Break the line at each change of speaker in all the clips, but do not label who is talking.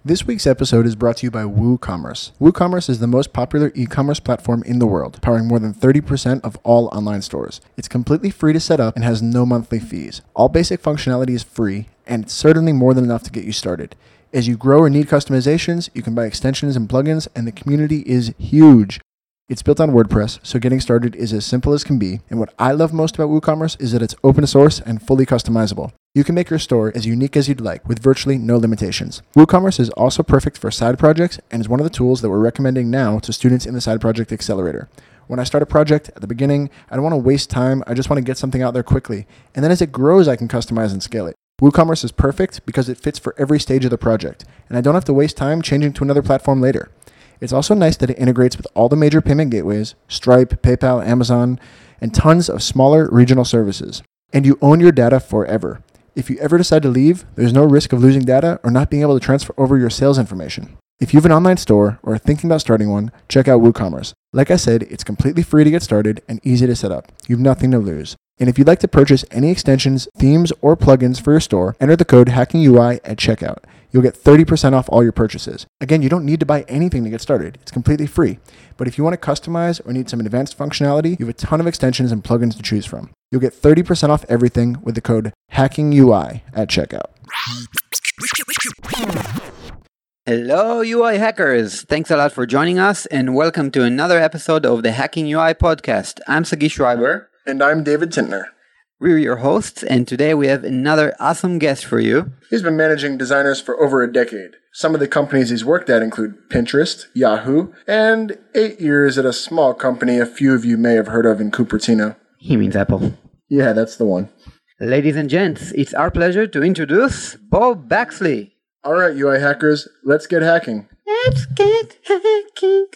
This week's episode is brought to you by WooCommerce. WooCommerce is the most popular e-commerce platform in the world, powering more than 30% of all online stores. It's completely free to set up and has no monthly fees. All basic functionality is free, and it's certainly more than enough to get you started. As you grow or need customizations, you can buy extensions and plugins, and the community is huge. It's built on WordPress, so getting started is as simple as can be. And what I love most about WooCommerce is that it's open source and fully customizable. You can make your store as unique as you'd like, with virtually no limitations. WooCommerce is also perfect for side projects and is one of the tools that we're recommending now to students in the Side Project Accelerator. When I start a project at the beginning, I don't want to waste time. I just want to get something out there quickly. And then as it grows, I can customize and scale it. WooCommerce is perfect because it fits for every stage of the project, and I don't have to waste time changing to another platform later. It's also nice that it integrates with all the major payment gateways, Stripe, PayPal, Amazon, and tons of smaller regional services. And you own your data forever. If you ever decide to leave, there's no risk of losing data or not being able to transfer over your sales information. If you have an online store or are thinking about starting one, check out WooCommerce. Like I said, it's completely free to get started and easy to set up. You have nothing to lose. And if you'd like to purchase any extensions, themes, or plugins for your store, enter the code HackingUI at checkout. You'll get 30% off all your purchases. Again, you don't need to buy anything to get started. It's completely free. But if you want to customize or need some advanced functionality, you have a ton of extensions and plugins to choose from. You'll get 30% off everything with the code HackingUI at checkout.
Hello, UI hackers. Thanks a lot for joining us and welcome to another episode of the Hacking UI podcast. I'm Sagi Schreiber.
And I'm David Tintner.
We're your hosts, and today we have another awesome guest for you.
He's been managing designers for over a decade. Some of the companies he's worked at include Pinterest, Yahoo, and 8 years at a small company a few of you may have heard of in Cupertino.
He means Apple.
Yeah, that's the one.
Ladies and gents, it's our pleasure to introduce Bob Baxley.
All right, UI hackers, let's get hacking.
Let's get hacking.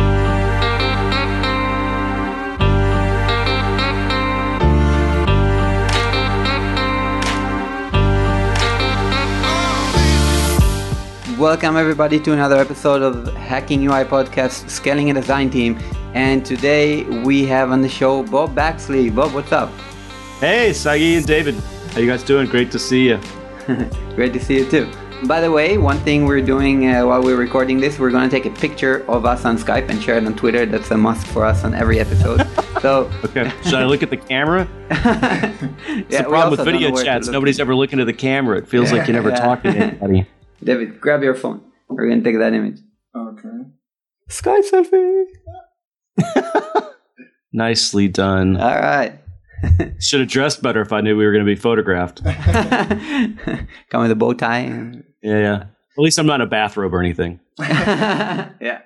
Welcome everybody to another episode of Hacking UI Podcast, Scaling a Design Team. And today we have on the show Bob Baxley. Bob, what's up?
Hey, Sagi and David. How you guys doing? Great to see you.
Great to see you too. By the way, one thing we're doing while we're recording this, we're going to take a picture of us on Skype and share it on Twitter. That's a must for us on every episode. So,
okay. Should I look at the camera? It's the problem with video chats. Nobody's ever looking at the camera. It feels like you never talk to anybody.
David, grab your phone. We're going to take that image.
Okay.
Skype selfie.
Nicely done.
All right.
Should have dressed better if I knew we were going to be photographed.
Come with a bow tie.
Yeah. At least I'm not in a bathrobe or anything.
Yeah.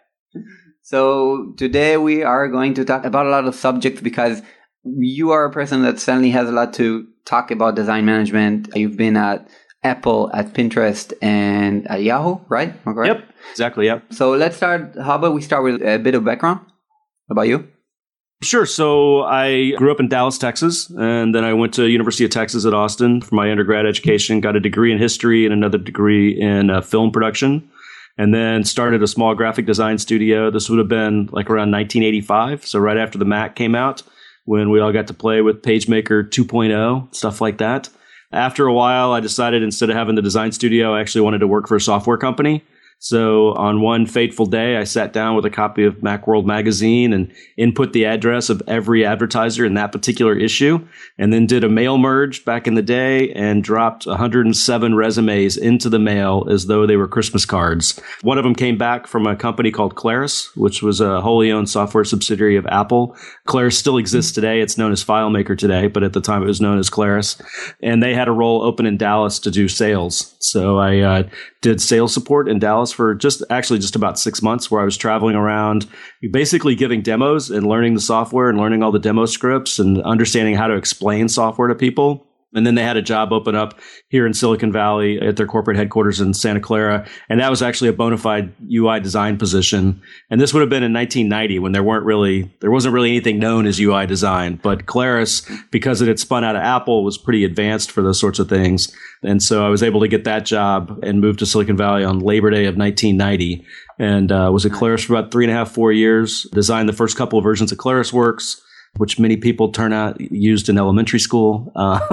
So today we are going to talk about a lot of subjects because you are a person that certainly has a lot to talk about design management. You've been at Apple, at Pinterest, and at Yahoo, right? Am I correct?
Yep, exactly, yep.
So let's start. How about we start with a bit of background about you?
Sure. So I grew up in Dallas, Texas, and then I went to University of Texas at Austin for my undergrad education, got a degree in history and another degree in film production, and then started a small graphic design studio. This would have been like around 1985, so right after the Mac came out, when we all got to play with PageMaker 2.0, stuff like that. After a while, I decided instead of having the design studio, I actually wanted to work for a software company. So on one fateful day, I sat down with a copy of Macworld magazine and input the address of every advertiser in that particular issue, and then did a mail merge back in the day and dropped 107 resumes into the mail as though they were Christmas cards. One of them came back from a company called Claris, which was a wholly owned software subsidiary of Apple. Claris still exists today. It's known as FileMaker today, but at the time it was known as Claris. And they had a role open in Dallas to do sales. So I did sales support in Dallas for just about 6 months, where I was traveling around basically giving demos and learning the software and learning all the demo scripts and understanding how to explain software to people. And then they had a job open up here in Silicon Valley at their corporate headquarters in Santa Clara. And that was actually a bona fide UI design position. And this would have been in 1990 when there wasn't really anything known as UI design. But Claris, because it had spun out of Apple, was pretty advanced for those sorts of things. And so I was able to get that job and move to Silicon Valley on Labor Day of 1990. And was at Claris for about 3.5, 4 years, designed the first couple of versions of ClarisWorks. which many people turn out used in elementary school.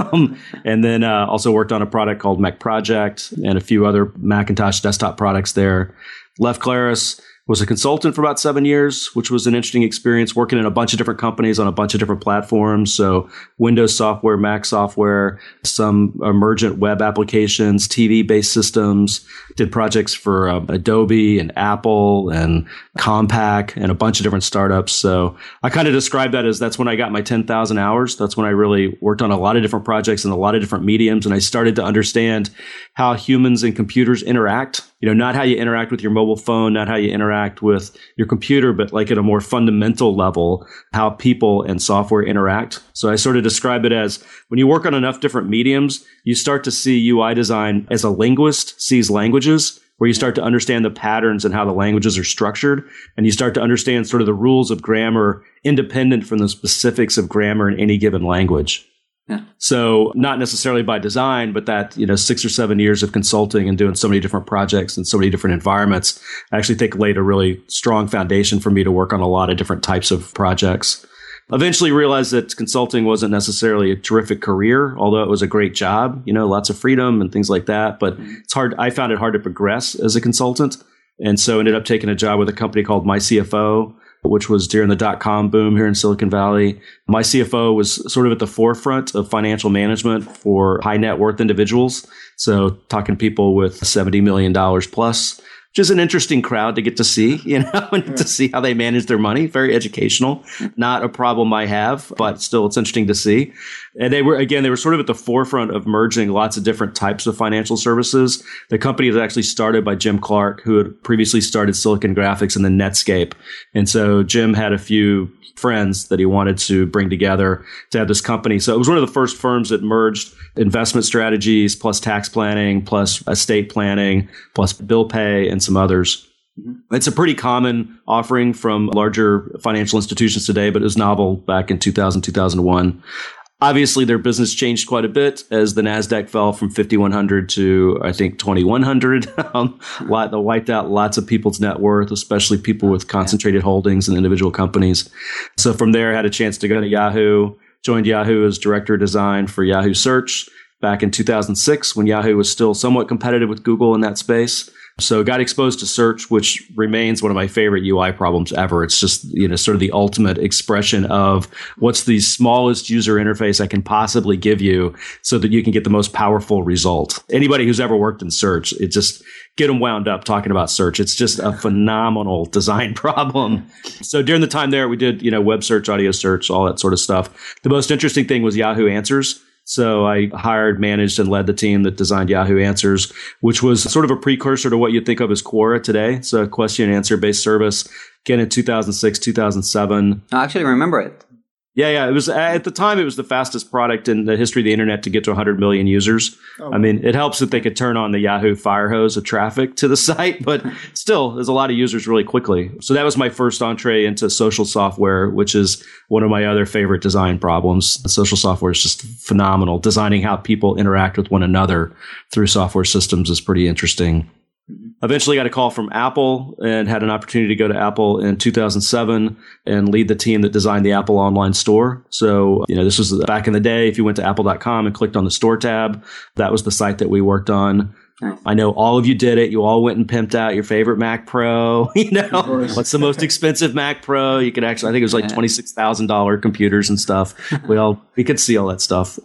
And then also worked on a product called Mac Project and a few other Macintosh desktop products there. Left Claris, was a consultant for about 7 years, which was an interesting experience working in a bunch of different companies on a bunch of different platforms. So Windows software, Mac software, some emergent web applications, TV-based systems, did projects for Adobe and Apple and Compaq and a bunch of different startups. So I kind of describe that as that's when I got my 10,000 hours. That's when I really worked on a lot of different projects in a lot of different mediums. And I started to understand how humans and computers interact. Not how you interact with your mobile phone, not how you interact with your computer, but like at a more fundamental level, how people and software interact. So I sort of describe it as when you work on enough different mediums, you start to see UI design as a linguist sees languages, where you start to understand the patterns and how the languages are structured. And you start to understand sort of the rules of grammar independent from the specifics of grammar in any given language. Yeah. So not necessarily by design, but that, 6 or 7 years of consulting and doing so many different projects and so many different environments, I actually think laid a really strong foundation for me to work on a lot of different types of projects. Eventually realized that consulting wasn't necessarily a terrific career, although it was a great job, lots of freedom and things like that. But it's hard. I found it hard to progress as a consultant. And so ended up taking a job with a company called MyCFO, which was during the dot-com boom here in Silicon Valley. MyCFO was sort of at the forefront of financial management for high net worth individuals. So talking people with $70 million plus, which is an interesting crowd to get to see, and to see how they manage their money. Very educational. Not a problem I have, but still it's interesting to see. And they were sort of at the forefront of merging lots of different types of financial services. The company was actually started by Jim Clark, who had previously started Silicon Graphics and then Netscape. And so Jim had a few friends that he wanted to bring together to have this company. So it was one of the first firms that merged investment strategies plus tax planning plus estate planning plus bill pay and some others. Mm-hmm. It's a pretty common offering from larger financial institutions today, but it was novel back in 2000, 2001. Obviously, their business changed quite a bit as the NASDAQ fell from 5,100 to, I think, 2,100. That wiped out lots of people's net worth, especially people with concentrated holdings in individual companies. So from there, I had a chance to go to Yahoo, joined Yahoo as director of design for Yahoo Search back in 2006 when Yahoo was still somewhat competitive with Google in that space. So got exposed to search, which remains one of my favorite UI problems ever. It's just, sort of the ultimate expression of what's the smallest user interface I can possibly give you so that you can get the most powerful result. Anybody who's ever worked in search, it just get them wound up talking about search. It's just a phenomenal design problem. So during the time there, we did, web search, audio search, all that sort of stuff. The most interesting thing was Yahoo Answers. So I hired, managed, and led the team that designed Yahoo Answers, which was sort of a precursor to what you'd think of as Quora today. So a question and answer based service, again in 2006, 2007.
I actually remember it.
Yeah. It was at the time, it was the fastest product in the history of the internet to get to 100 million users. Oh. I mean, it helps that they could turn on the Yahoo fire hose of traffic to the site, but still, there's a lot of users really quickly. So that was my first entree into social software, which is one of my other favorite design problems. Social software is just phenomenal. Designing how people interact with one another through software systems is pretty interesting. Eventually got a call from Apple and had an opportunity to go to Apple in 2007 and lead the team that designed the Apple online store. So, this was back in the day. If you went to apple.com and clicked on the store tab, that was the site that we worked on. Nice. I know all of you did it. You all went and pimped out your favorite Mac Pro. What's the most expensive Mac Pro? You could actually, I think it was like $26,000 computers and stuff. We could see all that stuff.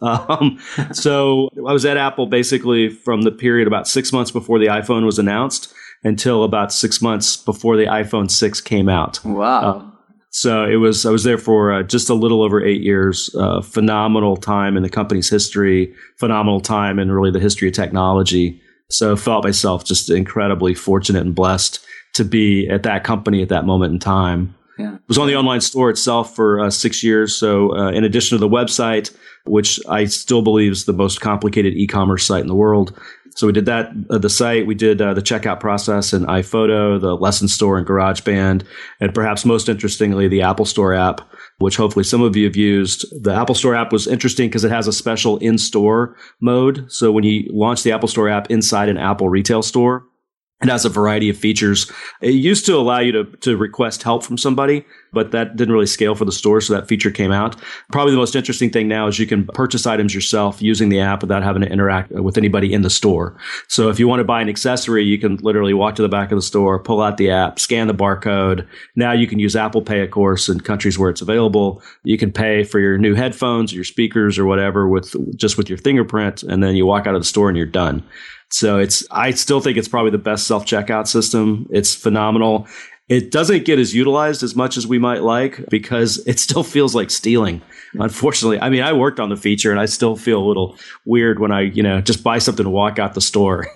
So I was at Apple basically from the period about 6 months before the iPhone was announced until about 6 months before the iPhone 6 came out.
Wow.
So I was there for just a little over 8 years. Phenomenal time in the company's history. Phenomenal time in really the history of technology. So felt myself just incredibly fortunate and blessed to be at that company at that moment in time. Yeah. It was on the online store itself for 6 years. So in addition to the website, which I still believe is the most complicated e-commerce site in the world. So we did that, the site, we did the checkout process in iPhoto, the lesson store in GarageBand, and perhaps most interestingly, the Apple Store app, which hopefully some of you have used. The Apple Store app was interesting because it has a special in-store mode. So when you launch the Apple Store app inside an Apple retail store, It has a variety of features. It used to allow you to request help from somebody, but that didn't really scale for the store, so that feature came out. Probably the most interesting thing now is you can purchase items yourself using the app without having to interact with anybody in the store. So if you want to buy an accessory, you can literally walk to the back of the store, pull out the app, scan the barcode. Now you can use Apple Pay, of course, in countries where it's available. You can pay for your new headphones, your speakers, or whatever with your fingerprint, and then you walk out of the store and you're done. So I still think it's probably the best self-checkout system. It's phenomenal. It doesn't get as utilized as much as we might like because it still feels like stealing. Unfortunately, I mean, I worked on the feature and I still feel a little weird when I, just buy something to walk out the store,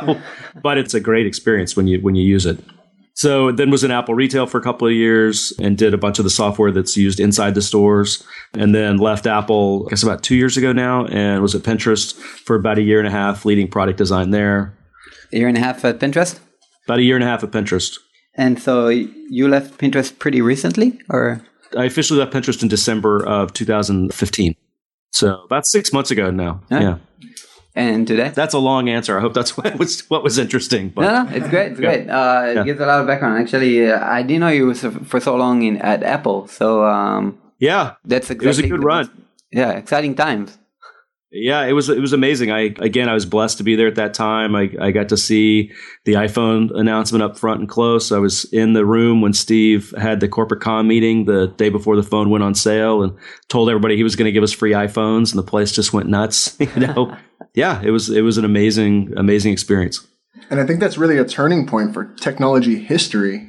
but it's a great experience when you use it. So then was in Apple retail for a couple of years and did a bunch of the software that's used inside the stores, and then left Apple, I guess about 2 years ago now, and was at Pinterest for about a year and a half, leading product design there.
A year and a half at Pinterest?
About a year and a half at Pinterest.
And so you left Pinterest pretty recently, or?
I officially left Pinterest in December of 2015. So about 6 months ago now. Yeah.
And today?
That's a long answer. I hope that's what was interesting. But
no, it's great. It's great. It gives a lot of background. Actually, I didn't know you was for so long at Apple. So that's exactly.
It was a good run.
Yeah, exciting times.
Yeah, it was amazing. I was blessed to be there at that time. I got to see the iPhone announcement up front and close. I was in the room when Steve had the corporate comm meeting the day before the phone went on sale and told everybody he was going to give us free iPhones, and the place just went nuts. Yeah, it was an amazing experience.
And I think that's really a turning point for technology history.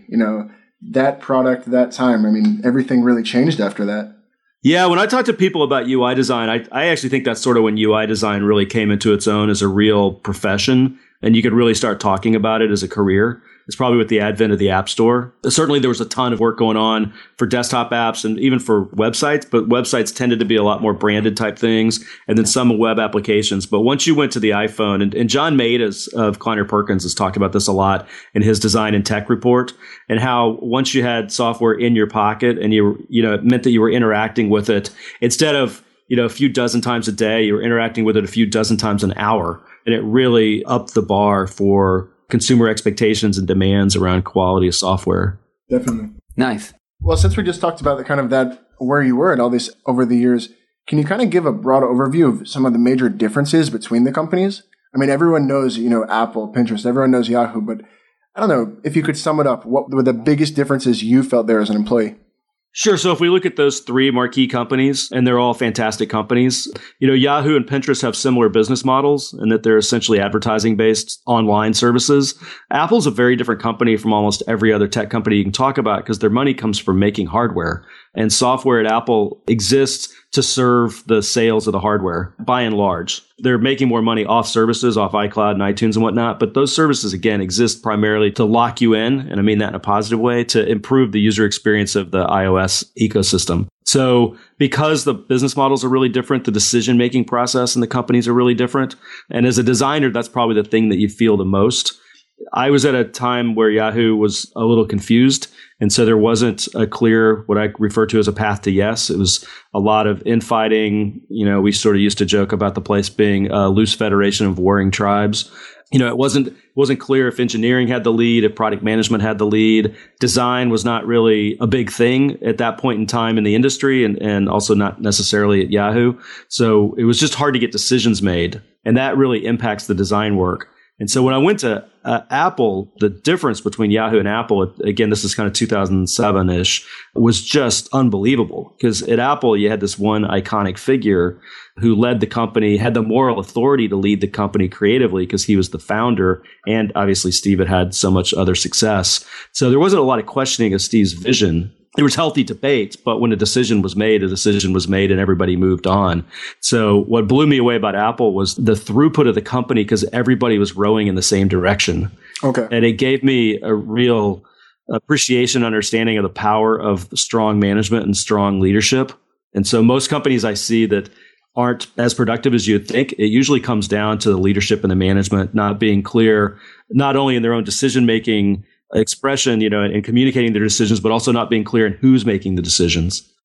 That product, that time. I mean, everything really changed after that.
Yeah, when I talk to people about UI design, I actually think that's sort of when UI design really came into its own as a real profession, and you could really start talking about it as a career. It's probably with the advent of the App Store. Certainly there was a ton of work going on for desktop apps and even for websites, but websites tended to be a lot more branded type things, and then some web applications. But once you went to the iPhone, and John Maeda of Kleiner Perkins has talked about this a lot in his Design and Tech report, and how once you had software in your pocket and it meant that you were interacting with it, instead of a few dozen times a day, you were interacting with it a few dozen times an hour, and it really upped the bar for consumer expectations and demands around quality of software.
Definitely.
Nice.
Well, since we just talked about where you were and all this over the years, can you kind of give a broad overview of some of the major differences between the companies? I mean, everyone knows, Apple, Pinterest, everyone knows Yahoo, but I don't know, if you could sum it up, what were the biggest differences you felt there as an employee?
Sure. So if we look at those three marquee companies, and they're all fantastic companies, Yahoo and Pinterest have similar business models in that they're essentially advertising-based online services. Apple's a very different company from almost every other tech company you can talk about because their money comes from making hardware. And software at Apple exists to serve the sales of the hardware, by and large. They're making more money off services, off iCloud and iTunes and whatnot, but those services, again, exist primarily to lock you in, and I mean that in a positive way, to improve the user experience of the iOS ecosystem. So because the business models are really different, the decision-making process in the companies are really different, and as a designer, that's probably the thing that you feel the most. I was at a time where Yahoo was a little confused, and so there wasn't a clear, what I refer to as a path to yes. It was a lot of infighting. We sort of used to joke about the place being a loose federation of warring tribes. It wasn't clear if engineering had the lead, if product management had the lead. Design was not really a big thing at that point in time in the industry, and also not necessarily at Yahoo. So it was just hard to get decisions made, and that really impacts the design work. And so when I went to Apple, the difference between Yahoo and Apple, again, this is kind of 2007-ish, was just unbelievable. Because at Apple, you had this one iconic figure who led the company, had the moral authority to lead the company creatively because he was the founder. And obviously, Steve had so much other success. So there wasn't a lot of questioning of Steve's vision. There was healthy debate, but when a decision was made and everybody moved on. So what blew me away about Apple was the throughput of the company because everybody was rowing in the same direction.
Okay.
And it gave me a real appreciation, understanding of the power of strong management and strong leadership. And so most companies I see that aren't as productive as you'd think, it usually comes down to the leadership and the management not being clear, not only in their own decision-making expression, and communicating their decisions, but also not being clear in who's making the decisions.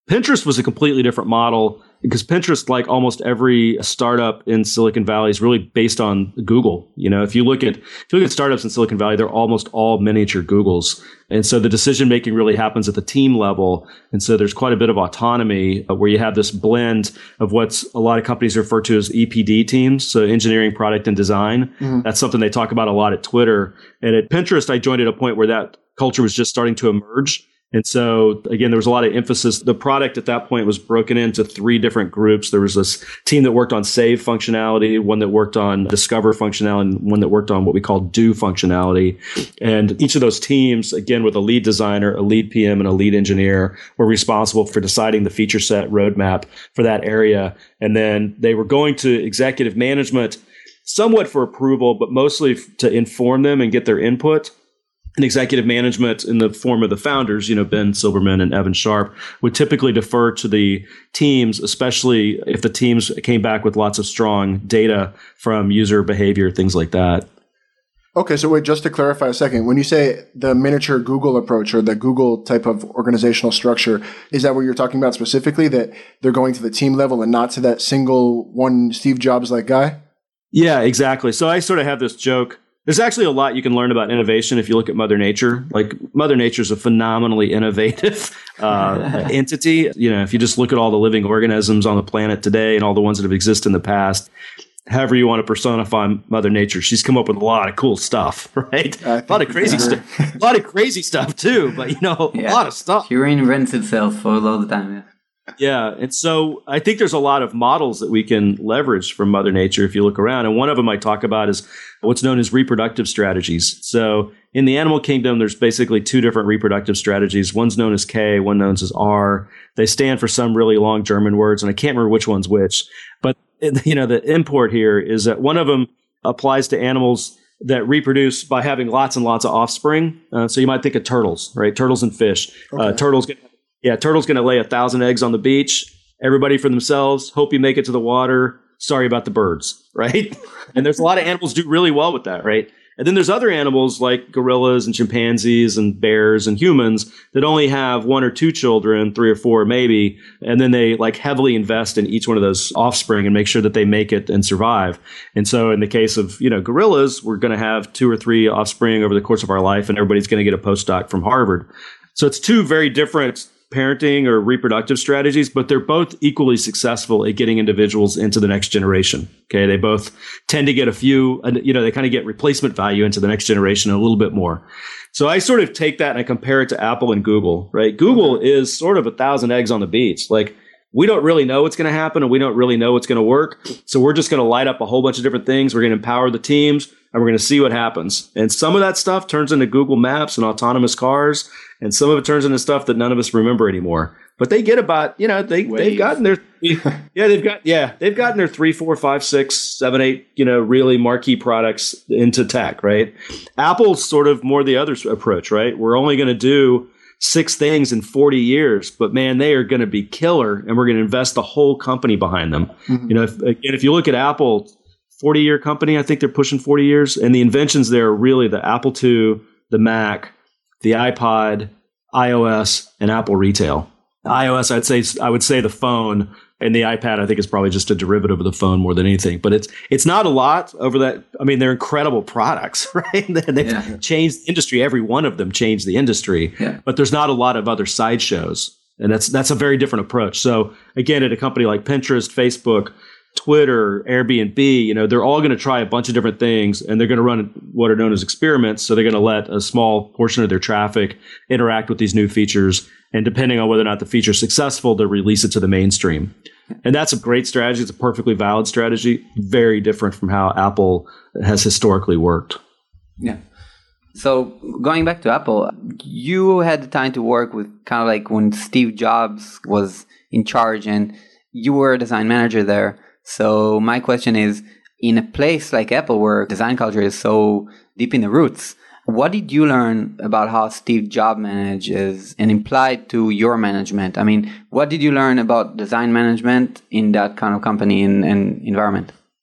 Pinterest was a completely different model because Pinterest, like almost every startup in Silicon Valley, is really based on Google. If you look at startups in Silicon Valley, they're almost all miniature Googles. And so the decision making really happens at the team level. And so there's quite a bit of autonomy where you have this blend of what's a lot of companies refer to as EPD teams. So engineering, product, and design. Mm-hmm. That's something they talk about a lot at Twitter. And at Pinterest, I joined at a point where that culture was just starting to emerge. And so, again, there was a lot of emphasis. The product at that point was broken into 3 different groups. There was this team that worked on save functionality, one that worked on discover functionality, and one that worked on what we call do functionality. And each of those teams, again, with a lead designer, a lead PM, and a lead engineer, were responsible for deciding the feature set roadmap for that area. And then they were going to executive management somewhat for approval, but mostly to inform them and get their input. And executive management in the form of the founders, Ben Silbermann and Evan Sharp, would typically defer to the teams, especially if the teams came back with lots of strong data from user behavior, things like that.
Okay, so wait, just to clarify a second, when you say the miniature Google approach or the Google type of organizational structure, is that what you're talking about specifically, that they're going to the team level and not to that single one Steve Jobs-like guy?
Yeah, exactly. So I sort of have this joke. There's actually a lot you can learn about innovation if you look at Mother Nature. Like, Mother Nature is a phenomenally innovative entity. If you just look at all the living organisms on the planet today and all the ones that have existed in the past, however you want to personify Mother Nature, she's come up with a lot of cool stuff, right? A lot of crazy stuff. A lot of crazy stuff too, but a lot of stuff.
She reinvents itself all the time. Yeah.
Yeah. And so I think there's a lot of models that we can leverage from Mother Nature if you look around. And one of them I talk about is what's known as reproductive strategies. So in the animal kingdom, there's basically 2 different reproductive strategies. One's known as K, one known as R. They stand for some really long German words, and I can't remember which one's which. But, the import here is that one of them applies to animals that reproduce by having lots and lots of offspring. So you might think of turtles, right? Turtles and fish. Okay. Turtles going to lay 1,000 eggs on the beach. Everybody for themselves. Hope you make it to the water. Sorry about the birds, right? And there's a lot of animals do really well with that, right? And then there's other animals like gorillas and chimpanzees and bears and humans that only have 1 or 2 children, 3 or 4 maybe, and then they heavily invest in each one of those offspring and make sure that they make it and survive. And so in the case of, gorillas, we're going to have 2 or 3 offspring over the course of our life, and everybody's going to get a postdoc from Harvard. So it's 2 very different parenting or reproductive strategies, but they're both equally successful at getting individuals into the next generation. Okay. They both tend to get a few, they kind of get replacement value into the next generation a little bit more. So I sort of take that and I compare it to Apple and Google, right? Google is sort of 1,000 eggs on the beach. We don't really know what's going to happen and we don't really know what's going to work. So we're just going to light up a whole bunch of different things. We're going to empower the teams and we're going to see what happens. And some of that stuff turns into Google Maps and autonomous cars. And some of it turns into stuff that none of us remember anymore. But they get about, they've gotten their, they've gotten their 3, 4, 5, 6, 7, 8, really marquee products into tech, right? Apple's sort of more the other approach, right? We're only going to do 6 things in 40 years, but man, they are going to be killer and we're going to invest the whole company behind them. Mm-hmm. If you look at Apple, 40-year company, I think they're pushing 40 years. And the inventions there are really the Apple II, the Mac, the iPod, iOS, and Apple Retail. iOS, I would say the phone, and the iPad, I think, is probably just a derivative of the phone more than anything. But it's not a lot over that. I mean, they're incredible products, right? They've changed the industry. Every one of them changed the industry. Yeah. But there's not a lot of other sideshows. And that's a very different approach. So again, at a company like Pinterest, Facebook, Twitter, Airbnb, they're all going to try a bunch of different things and they're going to run what are known as experiments. So they're going to let a small portion of their traffic interact with these new features. And depending on whether or not the feature is successful, they'll release it to the mainstream. And that's a great strategy. It's a perfectly valid strategy. Very different from how Apple has historically worked.
Yeah. So going back to Apple, you had the time to work with kind of like when Steve Jobs was in charge and you were a design manager there. So my question is, in a place like Apple where design culture is so deep in the roots, what did you learn about how Steve Jobs manages and implied to your management? I mean, what did you learn about design management in that kind of company and environment?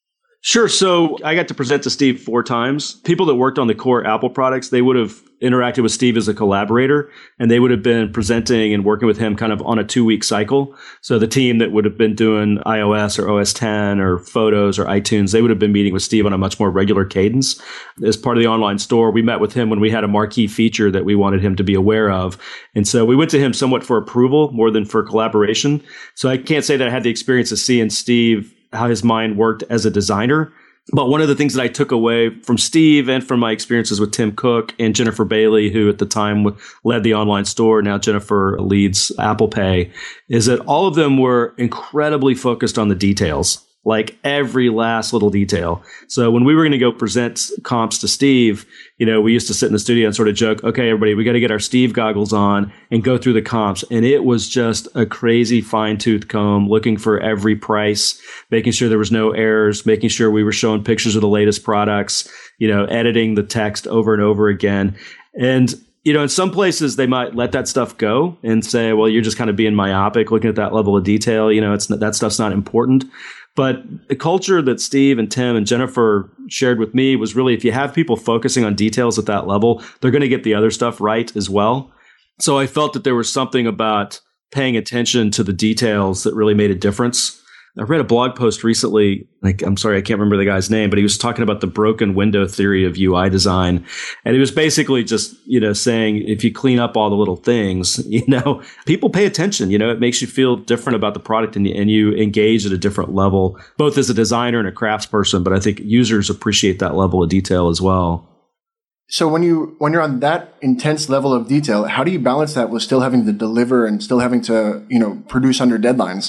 Sure. So I got to present to Steve 4 times. People that worked on the core Apple products, they would have interacted with Steve as a collaborator, and they would have been presenting and working with him kind of on a 2-week cycle. So the team that would have been doing iOS or OS 10 or Photos or iTunes, they would have been meeting with Steve on a much more regular cadence. As part of the online store, we met with him when we had a marquee feature that we wanted him to be aware of. And so we went to him somewhat for approval more than for collaboration. So I can't say that I had the experience of seeing Steve, how his mind worked as a designer. But one of the things that I took away from Steve and from my experiences with Tim Cook and Jennifer Bailey, who at the time led the online store, now Jennifer leads Apple Pay, is that all of them were incredibly focused on the details, like every last little detail. So when we were going to go present comps to Steve, we used to sit in the studio and sort of joke, okay, everybody, we got to get our Steve goggles on and go through the comps. And it was just a crazy fine-tooth comb, looking for every price, making sure there was no errors, making sure we were showing pictures of the latest products, editing the text over and over again. And in some places they might let that stuff go and say, well, you're just kind of being myopic looking at that level of detail. That stuff's not important. But the culture that Steve and Tim and Jennifer shared with me was really, if you have people focusing on details at that level, they're going to get the other stuff right as well. So I felt that there was something about paying attention to the details that really made a difference. I read a blog post recently, I'm sorry, I can't remember the guy's name, but he was talking about the broken window theory of UI design. And it was basically just, saying if you clean up all the little things, people pay attention, it makes you feel different about the product and you engage at a different level, both as a designer and a craftsperson. But I think users appreciate that level of detail as well.
So when you're on that intense level of detail, how do you balance that with still having to deliver and still having to, produce under deadlines?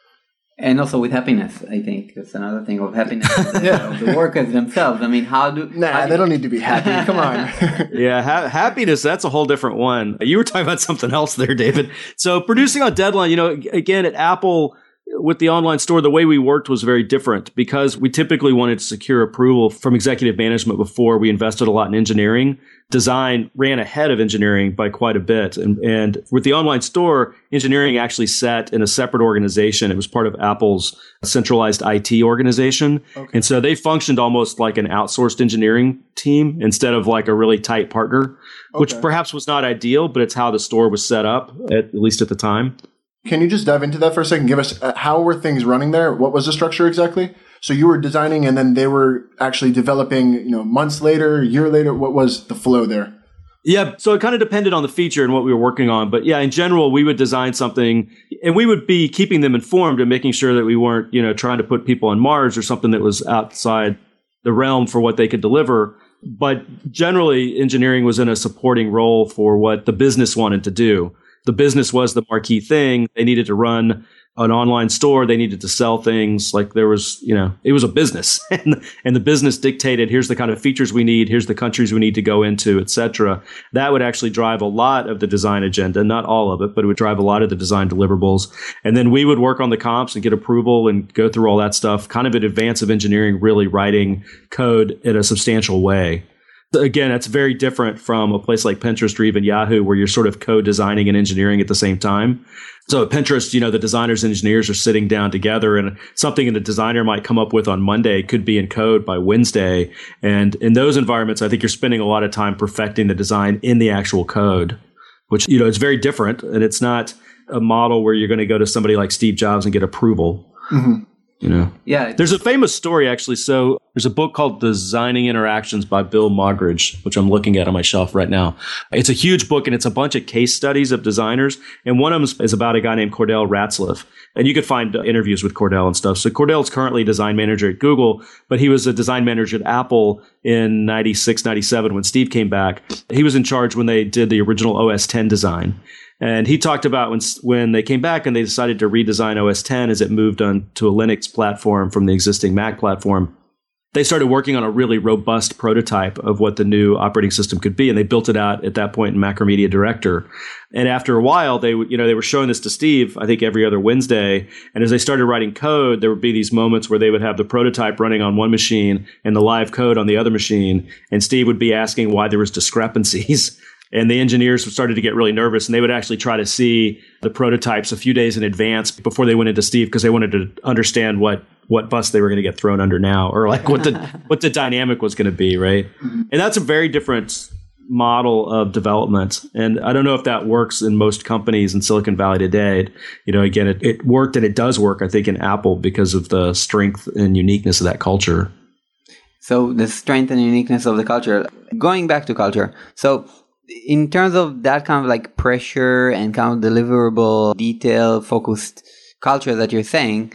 And also with happiness, I think that's another thing of happiness of the workers themselves. I mean,
they don't need to be happy. Come on.
Yeah, happiness, that's a whole different one. You were talking about something else there, David. So producing on deadline, again, at Apple, with the online store, the way we worked was very different because we typically wanted to secure approval from executive management before we invested a lot in engineering. Design ran ahead of engineering by quite a bit. And with the online store, engineering actually sat in a separate organization. It was part of Apple's centralized IT organization. Okay. And so they functioned almost like an outsourced engineering team instead of like a really tight partner, which perhaps was not ideal, but it's how the store was set up, at least at the time.
Can you just dive into that for a second? Give us how were things running there? What was the structure exactly? So you were designing and then they were actually developing, months later, a year later. What was the flow there?
Yeah, so it kind of depended on the feature and what we were working on. But yeah, in general, we would design something and we would be keeping them informed and making sure that we weren't, trying to put people on Mars or something that was outside the realm for what they could deliver. But generally, engineering was in a supporting role for what the business wanted to do. The business was the marquee thing. They needed to run an online store. They needed to sell things. Like there was, it was a business and the business dictated, here's the kind of features we need. Here's the countries we need to go into, et cetera. That would actually drive a lot of the design agenda, not all of it, but it would drive a lot of the design deliverables. And then we would work on the comps and get approval and go through all that stuff kind of in advance of engineering, really writing code in a substantial way. Again, that's very different from a place like Pinterest or even Yahoo, where you're sort of co-designing and engineering at the same time. So at Pinterest, the designers and engineers are sitting down together, and something the designer might come up with on Monday could be in code by Wednesday. And in those environments, I think you're spending a lot of time perfecting the design in the actual code, which, it's very different. And it's not a model where you're going to go to somebody like Steve Jobs and get approval. Mm-hmm.
Yeah.
There's a famous story, actually. So there's a book called Designing Interactions by Bill Moggridge, which I'm looking at on my shelf right now. It's a huge book and it's a bunch of case studies of designers. And one of them is about a guy named Cordell Ratzlaff. And you could find interviews with Cordell and stuff. So Cordell's currently design manager at Google, but he was a design manager at Apple in 96, 97 when Steve came back. He was in charge when they did the original OS 10 design. And he talked about when they came back and they decided to redesign OS 10 as it moved on to a Linux platform from the existing Mac platform. They started working on a really robust prototype of what the new operating system could be. And they built it out at that point in Macromedia Director. And after a while, they were showing this to Steve, I think every other Wednesday. And as they started writing code, there would be these moments where they would have the prototype running on one machine and the live code on the other machine. And Steve would be asking why there was discrepancies. And the engineers started to get really nervous, and they would actually try to see the prototypes a few days in advance before they went into Steve because they wanted to understand what what bus they were going to get thrown under now, or like what the dynamic was going to be, right? And that's a very different model of development. And I don't know if that works in most companies in Silicon Valley today. Again, it worked, and it does work, I think, in Apple because of the strength and uniqueness of that culture.
So the strength and uniqueness of the culture. Going back to culture. So in terms of that kind of like pressure and kind of deliverable, detail-focused culture that you're saying,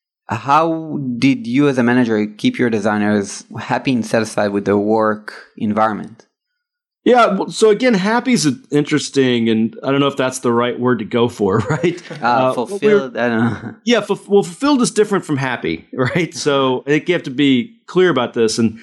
how did you as a manager keep your designers happy and satisfied with their work environment?
Yeah, so again, happy is interesting, and I don't know if that's the right word to go for, right?
Fulfilled, I don't know.
Yeah, fulfilled is different from happy, right? So I think you have to be clear about this. And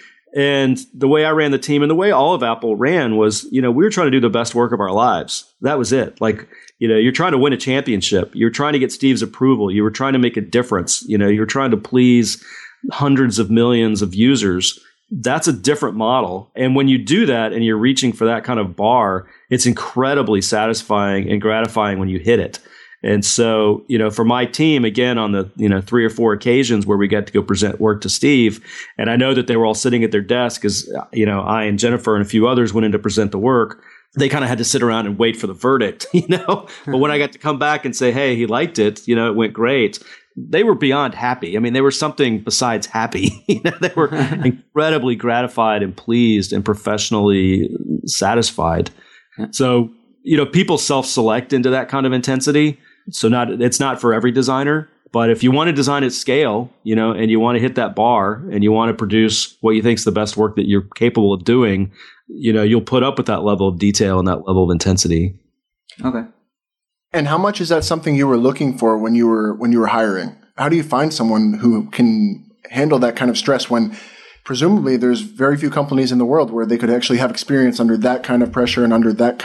the way I ran the team and the way all of Apple ran was, we were trying to do the best work of our lives. That was it. Like, you're trying to win a championship. You're trying to get Steve's approval. You were trying to make a difference. You're trying to please hundreds of millions of users. That's a different model. And when you do that and you're reaching for that kind of bar, it's incredibly satisfying and gratifying when you hit it. And so, for my team, again, on the, 3 or 4 occasions where we got to go present work to Steve, and I know that they were all sitting at their desk as, I and Jennifer and a few others went in to present the work. They kind of had to sit around and wait for the verdict, But when I got to come back and say, hey, he liked it, it went great. They were beyond happy. I mean, they were something besides happy. They were incredibly gratified and pleased and professionally satisfied. So, people self-select into that kind of intensity. So it's not for every designer, but if you want to design at scale, and you want to hit that bar and you want to produce what you think is the best work that you're capable of doing, you'll put up with that level of detail and that level of intensity.
Okay.
And how much is that something you were looking for when you were hiring? How do you find someone who can handle that kind of stress when presumably there's very few companies in the world where they could actually have experience under that kind of pressure and under that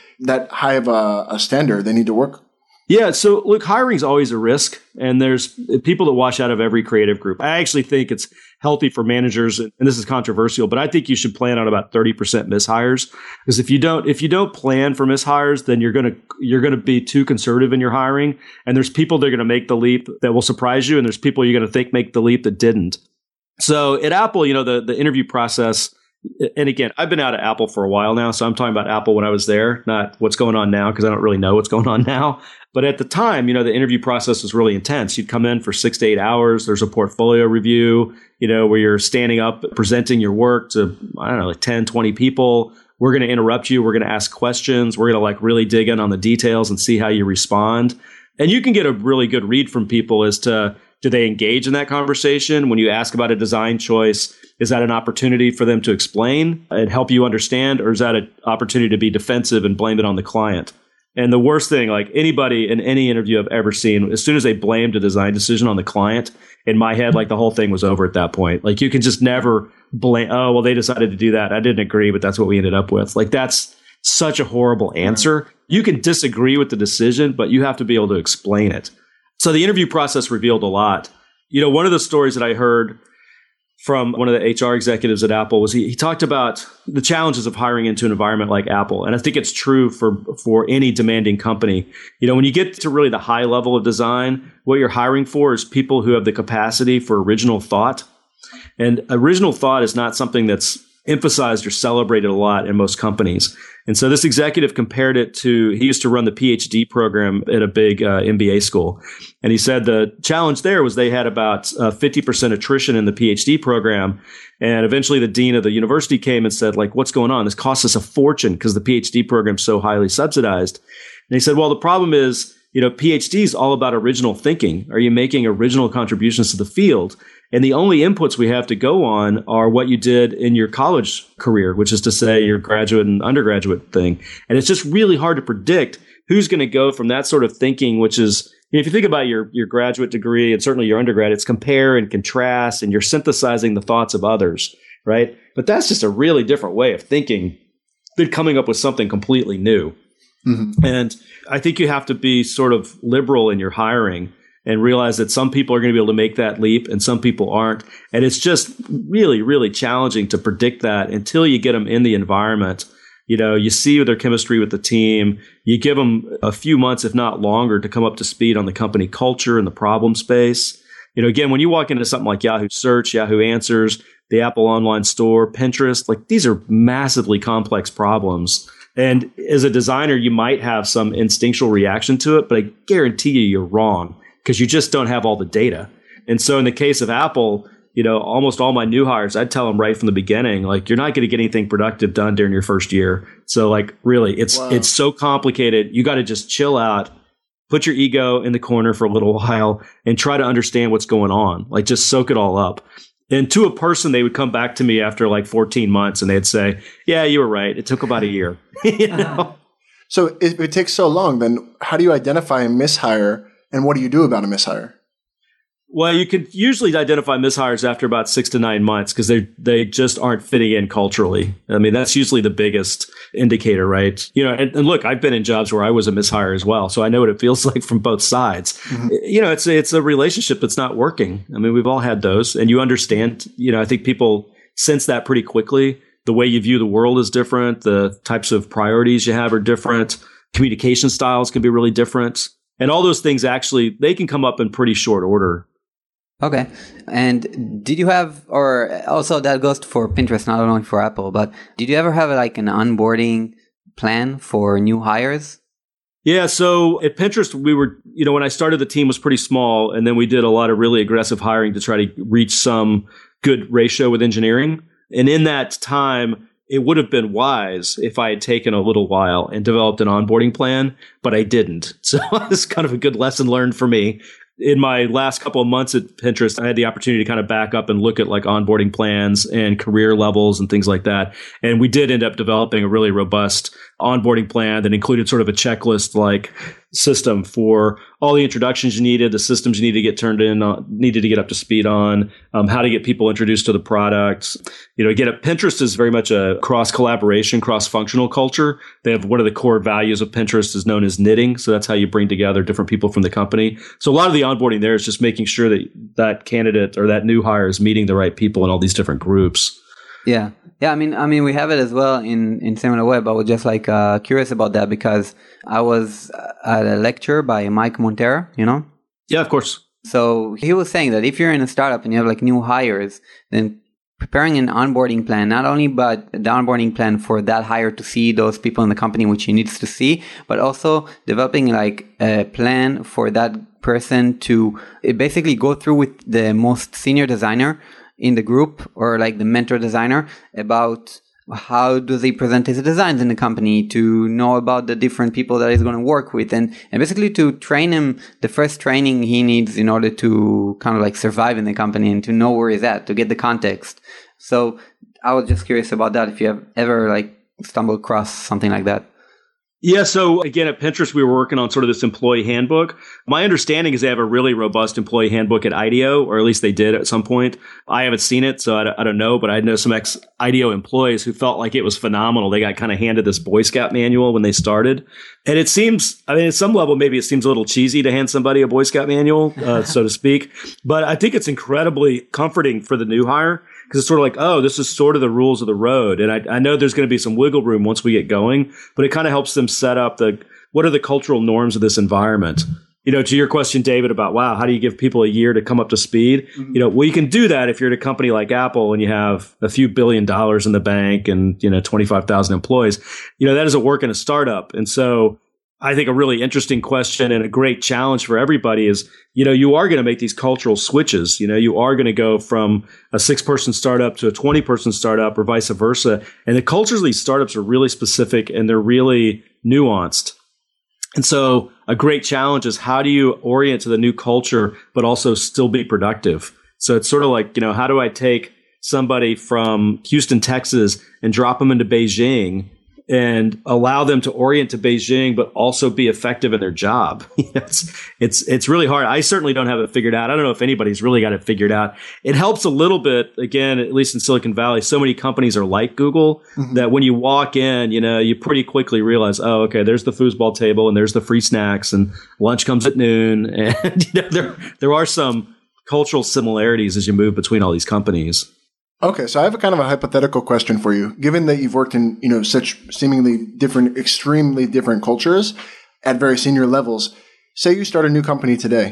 high of a standard they need to work?
Yeah. So look, hiring is always a risk, and there's people that wash out of every creative group. I actually think it's healthy for managers, and this is controversial, but I think you should plan on about 30% mishires, because if you don't plan for mishires, then you're going to be too conservative in your hiring, and there's people that are going to make the leap that will surprise you, and there's people you're going to think make the leap that didn't. So at Apple, the interview process. And again, I've been out at Apple for a while now, so I'm talking about Apple when I was there, not what's going on now, because I don't really know what's going on now. But at the time, the interview process was really intense. You'd come in for 6 to 8 hours. There's a portfolio review, where you're standing up, presenting your work to, like 10, 20 people. We're going to interrupt you. We're going to ask questions. We're going to really dig in on the details and see how you respond. And you can get a really good read from people as to, do they engage in that conversation? When you ask about a design choice, is that an opportunity for them to explain and help you understand? Or is that an opportunity to be defensive and blame it on the client? And the worst thing, like anybody in any interview I've ever seen, as soon as they blamed a design decision on the client, in my head, the whole thing was over at that point. You can just never blame, oh, well, they decided to do that. I didn't agree, but that's what we ended up with. That's such a horrible answer. You can disagree with the decision, but you have to be able to explain it. So the interview process revealed a lot. One of the stories that I heard from one of the HR executives at Apple was he talked about the challenges of hiring into an environment like Apple. And I think it's true for any demanding company. When you get to really the high level of design, what you're hiring for is people who have the capacity for original thought. And original thought is not something that's emphasized or celebrated a lot in most companies. And so this executive compared it to, he used to run the PhD program at a big MBA school. And he said the challenge there was they had about 50% attrition in the PhD program. And eventually the dean of the university came and said, what's going on? This costs us a fortune because the PhD program's so highly subsidized. And he said, well, the problem is, PhD is all about original thinking. Are you making original contributions to the field? And the only inputs we have to go on are what you did in your college career, which is to say your graduate and undergraduate thing. And it's just really hard to predict who's going to go from that sort of thinking, which is, if you think about your graduate degree and certainly your undergrad, it's compare and contrast, and you're synthesizing the thoughts of others, right? But that's just a really different way of thinking than coming up with something completely new. Mm-hmm. And I think you have to be sort of liberal in your hiring and realize that some people are going to be able to make that leap and some people aren't. And it's just really, really challenging to predict that until you get them in the environment. You see their chemistry with the team. You give them a few months, if not longer, to come up to speed on the company culture and the problem space. Again, when you walk into something like Yahoo Search, Yahoo Answers, the Apple Online Store, Pinterest, like these are massively complex problems. And as a designer, you might have some instinctual reaction to it, but I guarantee you're wrong because you just don't have all the data. And so in the case of Apple, almost all my new hires, I'd tell them right from the beginning, like, you're not going to get anything productive done during your first year. So like, really, it's so complicated. You got to just chill out, put your ego in the corner for a little while and try to understand what's going on. Like, just soak it all up. And to a person, they would come back to me after like 14 months and they'd say, yeah, you were right. It took about a year.
So if it takes so long, then how do you identify a mishire and what do you do about a mishire?
Well, you can usually identify mishires after about 6 to 9 months because they just aren't fitting in culturally. I mean, that's usually the biggest indicator, right? And look, I've been in jobs where I was a mishire as well, so I know what it feels like from both sides. Mm-hmm. It's a relationship that's not working. I mean, we've all had those, and you understand. I think people sense that pretty quickly. The way you view the world is different. The types of priorities you have are different. Communication styles can be really different, and all those things actually they can come up in pretty short order.
Okay. And did you have, or also that goes for Pinterest, not only for Apple, but did you ever have like an onboarding plan for new hires?
Yeah. So at Pinterest, we were, when I started, the team was pretty small, and then we did a lot of really aggressive hiring to try to reach some good ratio with engineering. And in that time, it would have been wise if I had taken a little while and developed an onboarding plan, but I didn't. So it's kind of a good lesson learned for me. In my last couple of months at Pinterest, I had the opportunity to kind of back up and look at like onboarding plans and career levels and things like that. And we did end up developing a really robust onboarding plan that included sort of a checklist like system for all the introductions you needed, the systems you needed to get turned in, needed to get up to speed on, how to get people introduced to the products. Again, Pinterest is very much a cross-collaboration, cross-functional culture. They have one of the core values of Pinterest is known as knitting. So that's how you bring together different people from the company. So a lot of the onboarding there is just making sure that that candidate or that new hire is meeting the right people in all these different groups.
Yeah. Yeah, I mean, we have it as well in SimilarWeb. I was just like curious about that because I was at a lecture by Mike Montero,
Yeah, of course.
So he was saying that if you're in a startup and you have like new hires, then preparing an onboarding plan, not only but the onboarding plan for that hire to see those people in the company which he needs to see, but also developing like a plan for that person to basically go through with the most senior designer in the group or like the mentor designer about how does he present his designs in the company, to know about the different people that he's going to work with, and basically to train him the first training he needs in order to kind of like survive in the company and to know where he's at, to get the context. So I was just curious about that, if you have ever like stumbled across something like that.
Yeah. So again, at Pinterest, we were working on sort of this employee handbook. My understanding is they have a really robust employee handbook at IDEO, or at least they did at some point. I haven't seen it, so I don't know, but I know some ex-IDEO employees who felt like it was phenomenal. They got kind of handed this Boy Scout manual when they started. And it seems, at some level, maybe it seems a little cheesy to hand somebody a Boy Scout manual, so to speak. But I think it's incredibly comforting for the new hire, because it's sort of like, oh, this is sort of the rules of the road. And I know there's going to be some wiggle room once we get going, but it kind of helps them set up what are the cultural norms of this environment. To your question, David, about, wow, how do you give people a year to come up to speed? Mm-hmm. Well, you can do that if you're at a company like Apple and you have a few $1 billion in the bank and, 25,000 employees. That doesn't work in a startup. And so I think a really interesting question and a great challenge for everybody is, you are going to make these cultural switches. You are going to go from a 6-person startup to a 20-person startup or vice versa. And the cultures of these startups are really specific and they're really nuanced. And so a great challenge is, how do you orient to the new culture, but also still be productive? So it's sort of like, how do I take somebody from Houston, Texas and drop them into Beijing and allow them to orient to Beijing, but also be effective in their job? It's really hard. I certainly don't have it figured out. I don't know if anybody's really got it figured out. It helps a little bit, again, at least in Silicon Valley. So many companies are like Google, mm-hmm. that when you walk in, you pretty quickly realize, oh, okay, there's the foosball table and there's the free snacks and lunch comes at noon. And there are some cultural similarities as you move between all these companies.
Okay, so I have a kind of a hypothetical question for you. Given that you've worked in, such seemingly different, extremely different cultures at very senior levels, say you start a new company today.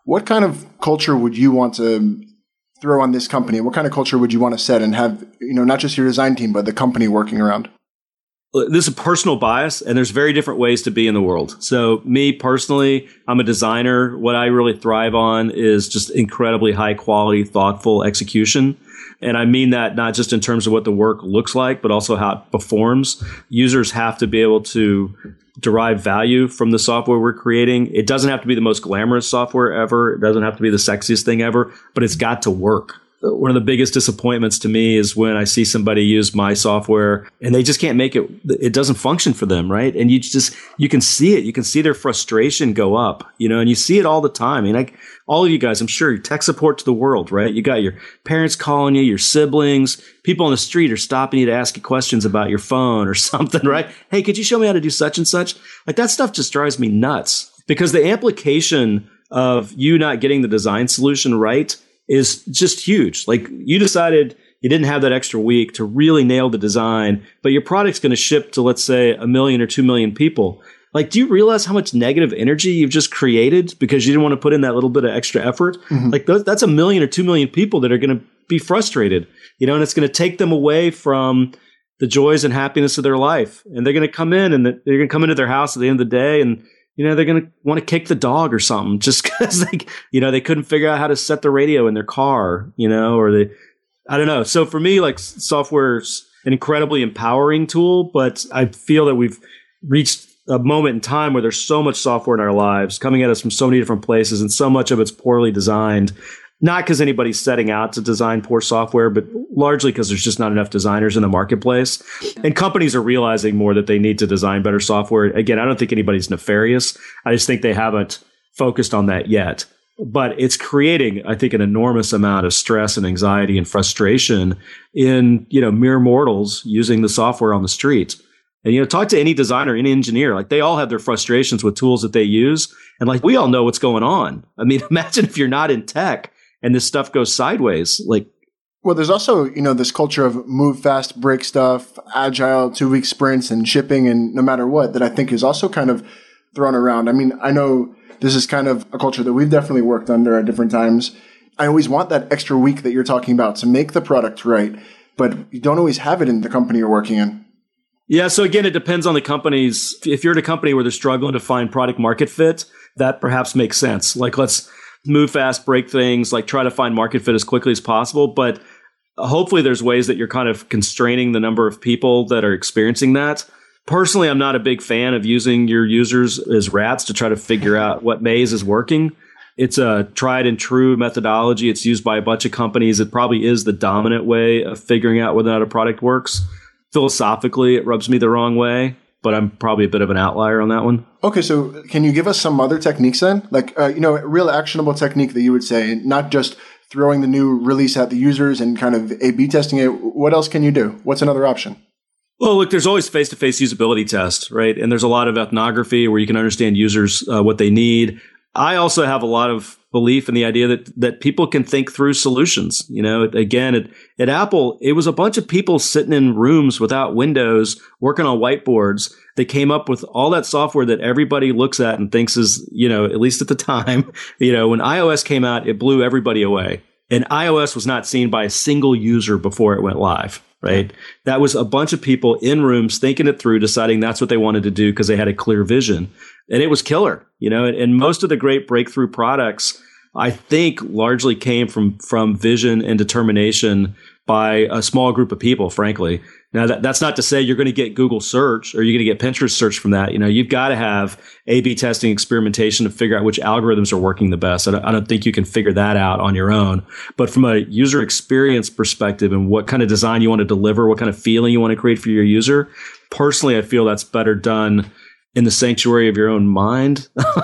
What kind of culture would you want to throw on this company? What kind of culture would you want to set and have, not just your design team, but the company working around?
This is a personal bias, and there's very different ways to be in the world. So me personally, I'm a designer. What I really thrive on is just incredibly high quality, thoughtful execution. And I mean that not just in terms of what the work looks like, but also how it performs. Users have to be able to derive value from the software we're creating. It doesn't have to be the most glamorous software ever. It doesn't have to be the sexiest thing ever, but it's got to work. One of the biggest disappointments to me is when I see somebody use my software and they just can't make it. It doesn't function for them, right? And you can see it. You can see their frustration go up, and you see it all the time. I mean, all of you guys, I'm sure, tech support to the world, right? You got your parents calling you, your siblings, people on the street are stopping you to ask you questions about your phone or something, right? Hey, could you show me how to do such and such? Like that stuff just drives me nuts because the implication of you not getting the design solution right is just huge. Like you decided you didn't have that extra week to really nail the design, but your product's going to ship to, let's say, 1 million or 2 million people. Like, do you realize how much negative energy you've just created because you didn't want to put in that little bit of extra effort? Mm-hmm. Like that's 1 million or 2 million people that are going to be frustrated, and it's going to take them away from the joys and happiness of their life. And they're going to come in and they're going to come into their house at the end of the day and they're going to want to kick the dog or something just because they couldn't figure out how to set the radio in their car, or I don't know. So for me, like software's an incredibly empowering tool, but I feel that we've reached a moment in time where there's so much software in our lives coming at us from so many different places and so much of it's poorly designed. Not because anybody's setting out to design poor software, but largely because there's just not enough designers in the marketplace. And companies are realizing more that they need to design better software. Again, I don't think anybody's nefarious. I just think they haven't focused on that yet. But it's creating, I think, an enormous amount of stress and anxiety and frustration in, mere mortals using the software on the street. And, talk to any designer, any engineer, like they all have their frustrations with tools that they use. And like, we all know what's going on. I mean, imagine if you're not in tech and this stuff goes sideways.
Well, there's also, this culture of move fast, break stuff, agile 2-week sprints and shipping and no matter what that I think is also kind of thrown around. I mean, I know this is kind of a culture that we've definitely worked under at different times. I always want that extra week that you're talking about to make the product right, but you don't always have it in the company you're working in.
Yeah. So again, it depends on the companies. If you're at a company where they're struggling to find product market fit, that perhaps makes sense. Like let's move fast, break things, like try to find market fit as quickly as possible. But hopefully there's ways that you're kind of constraining the number of people that are experiencing that. Personally, I'm not a big fan of using your users as rats to try to figure out what maze is working. It's a tried and true methodology. It's used by a bunch of companies. It probably is the dominant way of figuring out whether or not a product works. Philosophically, it rubs me the wrong way, but I'm probably a bit of an outlier on that one.
Okay, so can you give us some other techniques then? Like, a real actionable technique that you would say, not just throwing the new release at the users and kind of A/B testing it. What else can you do? What's another option?
Well, look, there's always face-to-face usability tests, right? And there's a lot of ethnography where you can understand users, what they need. I also have a lot of belief in the idea that people can think through solutions. Again, at Apple, it was a bunch of people sitting in rooms without windows, working on whiteboards. They came up with all that software that everybody looks at and thinks is, at least at the time, when iOS came out, it blew everybody away. And iOS was not seen by a single user before it went live, right? That was a bunch of people in rooms thinking it through, deciding that's what they wanted to do because they had a clear vision. And it was killer, and most of the great breakthrough products, I think, largely came from vision and determination by a small group of people, frankly. Now, that's not to say you're going to get Google search or you're going to get Pinterest search from that. You've got to have A/B testing, experimentation to figure out which algorithms are working the best. I don't think you can figure that out on your own. But from a user experience perspective and what kind of design you want to deliver, what kind of feeling you want to create for your user, personally, I feel that's better done in the sanctuary of your own mind.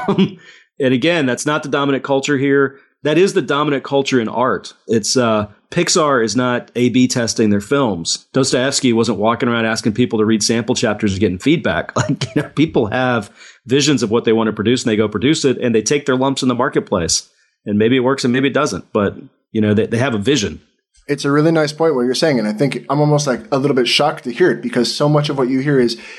And again, that's not the dominant culture here. That is the dominant culture in art. It's Pixar is not A/B testing their films. Dostoevsky wasn't walking around asking people to read sample chapters and getting feedback. People have visions of what they want to produce and they go produce it and they take their lumps in the marketplace. And maybe it works and maybe it doesn't. But, they have a vision.
It's a really nice point what you're saying. And I think I'm almost like a little bit shocked to hear it because so much of what you hear is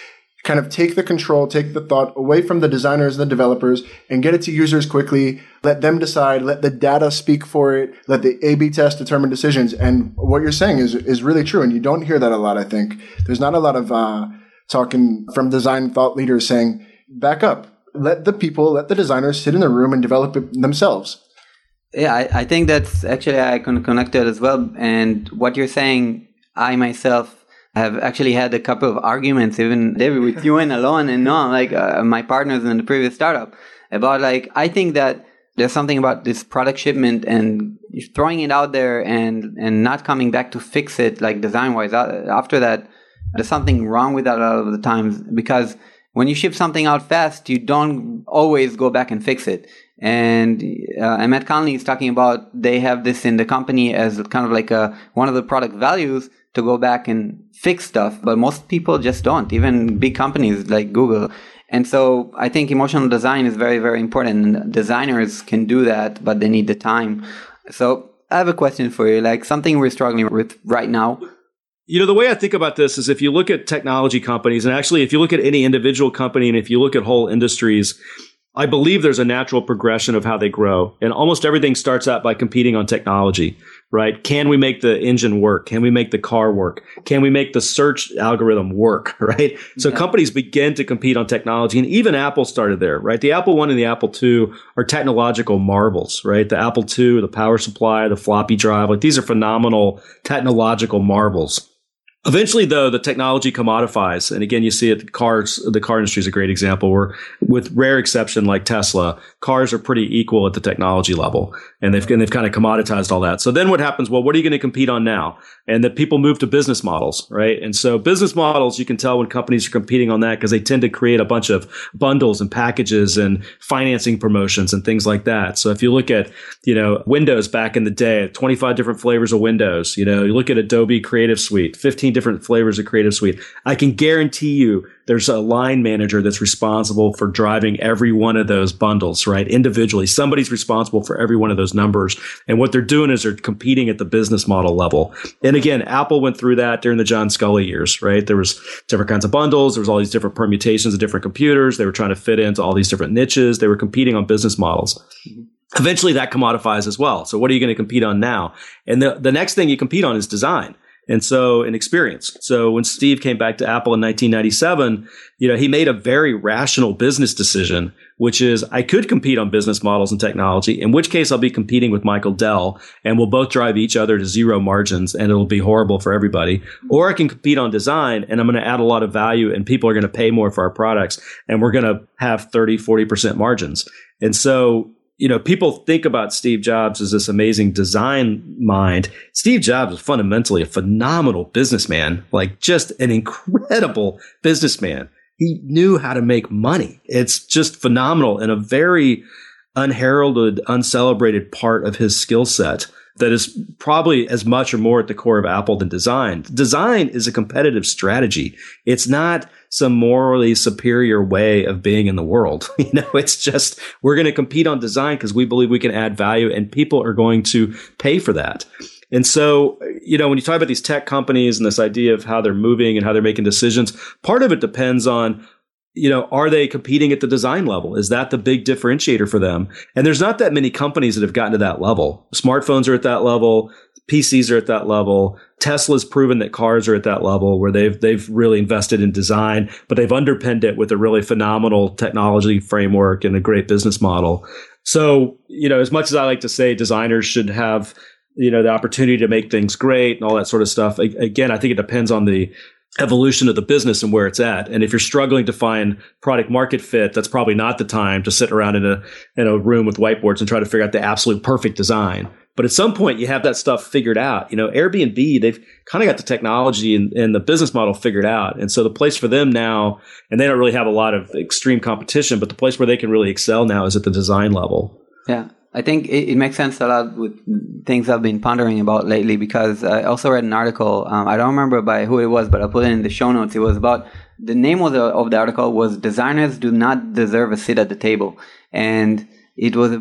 kind of take the control, take the thought away from the designers and the developers and get it to users quickly, let them decide, let the data speak for it, let the A/B test determine decisions. And what you're saying is really true. And you don't hear that a lot, I think. There's not a lot of talking from design thought leaders saying, back up, let the designers sit in the room and develop it themselves.
Yeah, I think that's actually, I can connect that as well. And what you're saying, I myself have actually had a couple of arguments, even David, with you and Alon and Noam, like my partners in the previous startup, about like, I think that there's something about this product shipment and throwing it out there and not coming back to fix it, like design-wise. After that, there's something wrong with that a lot of the times, because when you ship something out fast, you don't always go back and fix it. And Matt Conley is talking about they have this in the company as kind of like one of the product values to go back and fix stuff, but most people just don't, even big companies like Google. And so I think emotional design is very, very important. And designers can do that, but they need the time. So I have a question for you, like something we're struggling with right now.
You know, the way I think about this is if you look at technology companies, and actually if you look at any individual company and if you look at whole industries, I believe there's a natural progression of how they grow. And almost everything starts out by competing on technology, right? Can we make the engine work? Can we make the car work? Can we make the search algorithm work, right? So companies begin to compete on technology. And even Apple started there, right? The Apple I and the Apple II are technological marvels, right? The Apple II, the power supply, the floppy drive, like these are phenomenal technological marvels. Eventually, though, the technology commodifies. And again, you see it, the car industry is a great example where, with rare exception like Tesla, cars are pretty equal at the technology level. And they've kind of commoditized all that. So then what happens? Well, what are you going to compete on now? And that people move to business models, right? And so business models, you can tell when companies are competing on that because they tend to create a bunch of bundles and packages and financing promotions and things like that. So if you look at, Windows back in the day, 25 different flavors of Windows, you look at Adobe Creative Suite, 15 different flavors of Creative Suite. I can guarantee you there's a line manager that's responsible for driving every one of those bundles, right? Individually, somebody's responsible for every one of those numbers. And what they're doing is they're competing at the business model level. And again, Apple went through that during the John Sculley years, right? There was different kinds of bundles. There was all these different permutations of different computers. They were trying to fit into all these different niches. They were competing on business models. Eventually that commodifies as well. So what are you going to compete on now? And the next thing you compete on is design. And so an experience. So when Steve came back to Apple in 1997, he made a very rational business decision, which is I could compete on business models and technology, in which case I'll be competing with Michael Dell and we'll both drive each other to zero margins and it'll be horrible for everybody. Or I can compete on design and I'm going to add a lot of value and people are going to pay more for our products and we're going to have 30, 40% margins. And so people think about Steve Jobs as this amazing design mind. Steve Jobs was fundamentally a phenomenal businessman, like just an incredible businessman. He knew how to make money. It's just phenomenal and a very unheralded, uncelebrated part of his skill set that is probably as much or more at the core of Apple than design. Design is a competitive strategy. It's not some morally superior way of being in the world. It's just we're going to compete on design because we believe we can add value and people are going to pay for that. And so, when you talk about these tech companies and this idea of how they're moving and how they're making decisions, part of it depends on are they competing at the design level? Is that the big differentiator for them? And there's not that many companies that have gotten to that level. Smartphones are at that level. PCs are at that level. Tesla's proven that cars are at that level where they've really invested in design, but they've underpinned it with a really phenomenal technology framework and a great business model. So, as much as I like to say designers should have, the opportunity to make things great and all that sort of stuff, again, I think it depends on the evolution of the business and where it's at. And if you're struggling to find product market fit, that's probably not the time to sit around in a room with whiteboards and try to figure out the absolute perfect design. But at some point you have that stuff figured out. Airbnb, they've kind of got the technology and the business model figured out. And so the place for them now, and they don't really have a lot of extreme competition, but the place where they can really excel now is at the design level.
Yeah. I think it makes sense a lot with things I've been pondering about lately because I also read an article. I don't remember by who it was, but I'll put it in the show notes. It was about the name of the article was "Designers Do Not Deserve a Seat at the Table," and it wasn't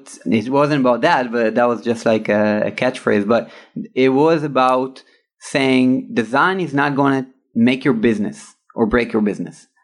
about that, but that was just like a catchphrase. But it was about saying design is not going to make your business or break your business.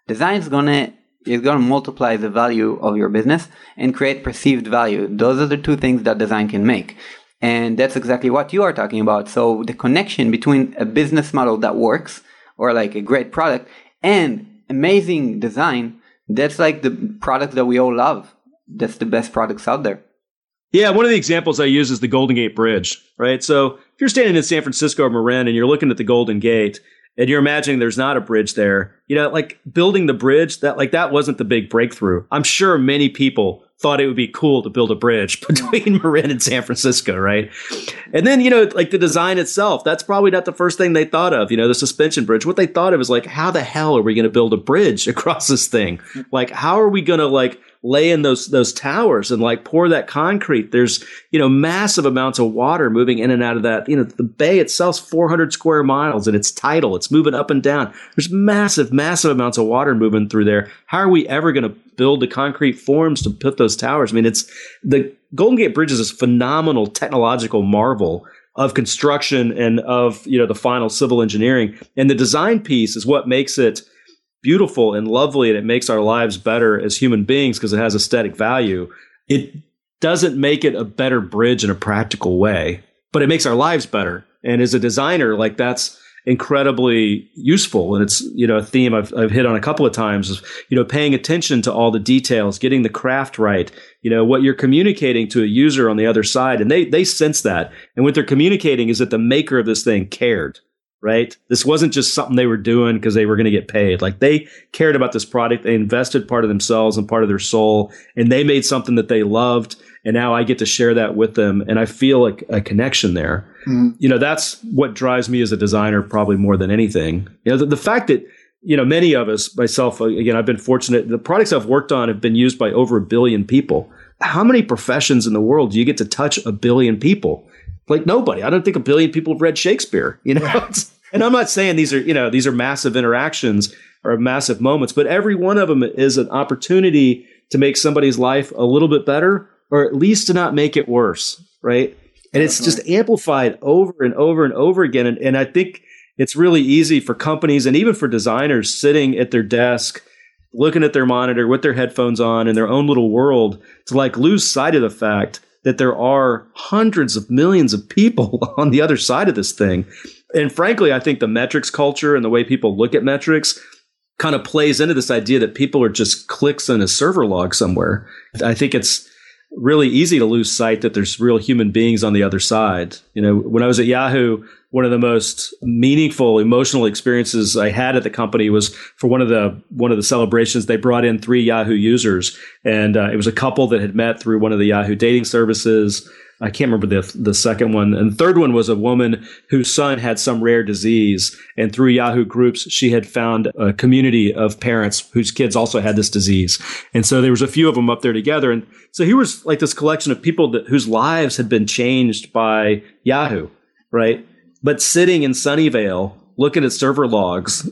Design is gonna multiply the value of your business and create perceived value. Those are the two things that design can make. And that's exactly what you are talking about. So the connection between a business model that works, or like a great product, and amazing design, that's like the product that we all love. That's the best products out there.
Yeah, one of the examples I use is the Golden Gate Bridge, right? So if you're standing in San Francisco or Marin and you're looking at the Golden Gate and you're imagining there's not a bridge there, like building the bridge, that wasn't the big breakthrough. I'm sure many people thought it would be cool to build a bridge between Marin and San Francisco, right? And then, like the design itself, that's probably not the first thing they thought of, the suspension bridge. What they thought of is like, how the hell are we going to build a bridge across this thing? Like, how are we going to lay in those towers and pour that concrete? There's, massive amounts of water moving in and out of that. The bay itself's 400 square miles and it's tidal. It's moving up and down. There's massive amounts of water moving through there. How are we ever going to build the concrete forms to put those towers? I mean, it's the Golden Gate Bridge is this phenomenal technological marvel of construction and of, the final civil engineering. And the design piece is what makes it beautiful and lovely, and it makes our lives better as human beings because it has aesthetic value. It doesn't make it a better bridge in a practical way, but it makes our lives better. And as a designer, that's incredibly useful. And it's, a theme I've hit on a couple of times is, paying attention to all the details, getting the craft right, what you're communicating to a user on the other side. And they sense that. And what they're communicating is that the maker of this thing cared. Right? This wasn't just something they were doing because they were going to get paid. They cared about this product. They invested part of themselves and part of their soul, and they made something that they loved. And now I get to share that with them. And I feel like a connection there. Mm-hmm. That's what drives me as a designer probably more than anything. The fact that, many of us, myself, again, I've been fortunate. The products I've worked on have been used by over 1 billion people. How many professions in the world do you get to touch 1 billion people? Nobody. I don't think 1 billion people have read Shakespeare, Yeah. And I'm not saying these are massive interactions or massive moments, but every one of them is an opportunity to make somebody's life a little bit better, or at least to not make it worse, right? And it's just amplified over and over and over again. And I think it's really easy for companies and even for designers sitting at their desk, looking at their monitor with their headphones on in their own little world to lose sight of the fact that there are hundreds of millions of people on the other side of this thing. And frankly, I think the metrics culture and the way people look at metrics kind of plays into this idea that people are just clicks in a server log somewhere. I think it's really easy to lose sight that there's real human beings on the other side. When I was at Yahoo, one of the most meaningful emotional experiences I had at the company was for one of the celebrations. They brought in 3 Yahoo users, and it was a couple that had met through one of the Yahoo dating services. I can't remember the second one. And the third one was a woman whose son had some rare disease. And through Yahoo groups, she had found a community of parents whose kids also had this disease. And so there was a few of them up there together. And so here was this collection of people whose lives had been changed by Yahoo, right? But sitting in Sunnyvale, looking at server logs,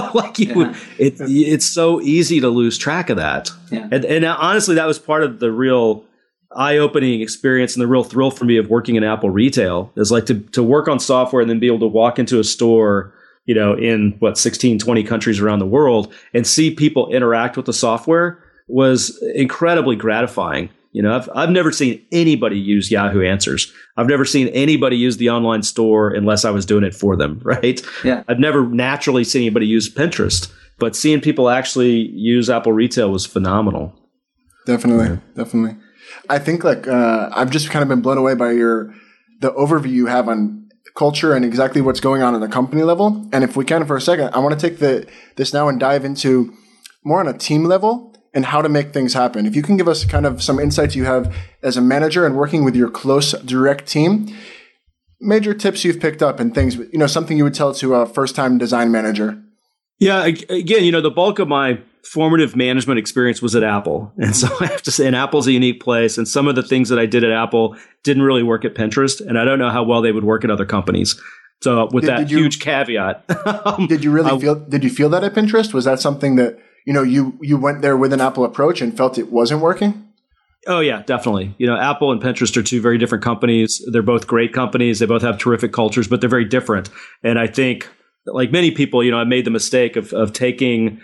it's so easy to lose track of that. Yeah. And honestly, that was part of the real eye-opening experience and the real thrill for me of working in Apple retail is to work on software and then be able to walk into a store, in 16, 20 countries around the world and see people interact with the software was incredibly gratifying. I've never seen anybody use Yahoo Answers. I've never seen anybody use the online store unless I was doing it for them, right? Yeah. I've never naturally seen anybody use Pinterest, but seeing people actually use Apple retail was phenomenal.
Definitely. I think I've just kind of been blown away by the overview you have on culture and exactly what's going on the company level. And if we can for a second, I want to take this now and dive into more on a team level and how to make things happen. If you can give us kind of some insights you have as a manager and working with your close direct team, major tips you've picked up and things, something you would tell to a first-time design manager.
Yeah, again, the bulk of my formative management experience was at Apple. And so I have to say, and Apple's a unique place. And some of the things that I did at Apple didn't really work at Pinterest. And I don't know how well they would work at other companies. So with that huge caveat.
Did you feel that at Pinterest? Was that something that, you went there with an Apple approach and felt it wasn't working?
Oh, yeah, definitely. Apple and Pinterest are 2 very different companies. They're both great companies. They both have terrific cultures, but they're very different. And I think, like many people, I made the mistake of taking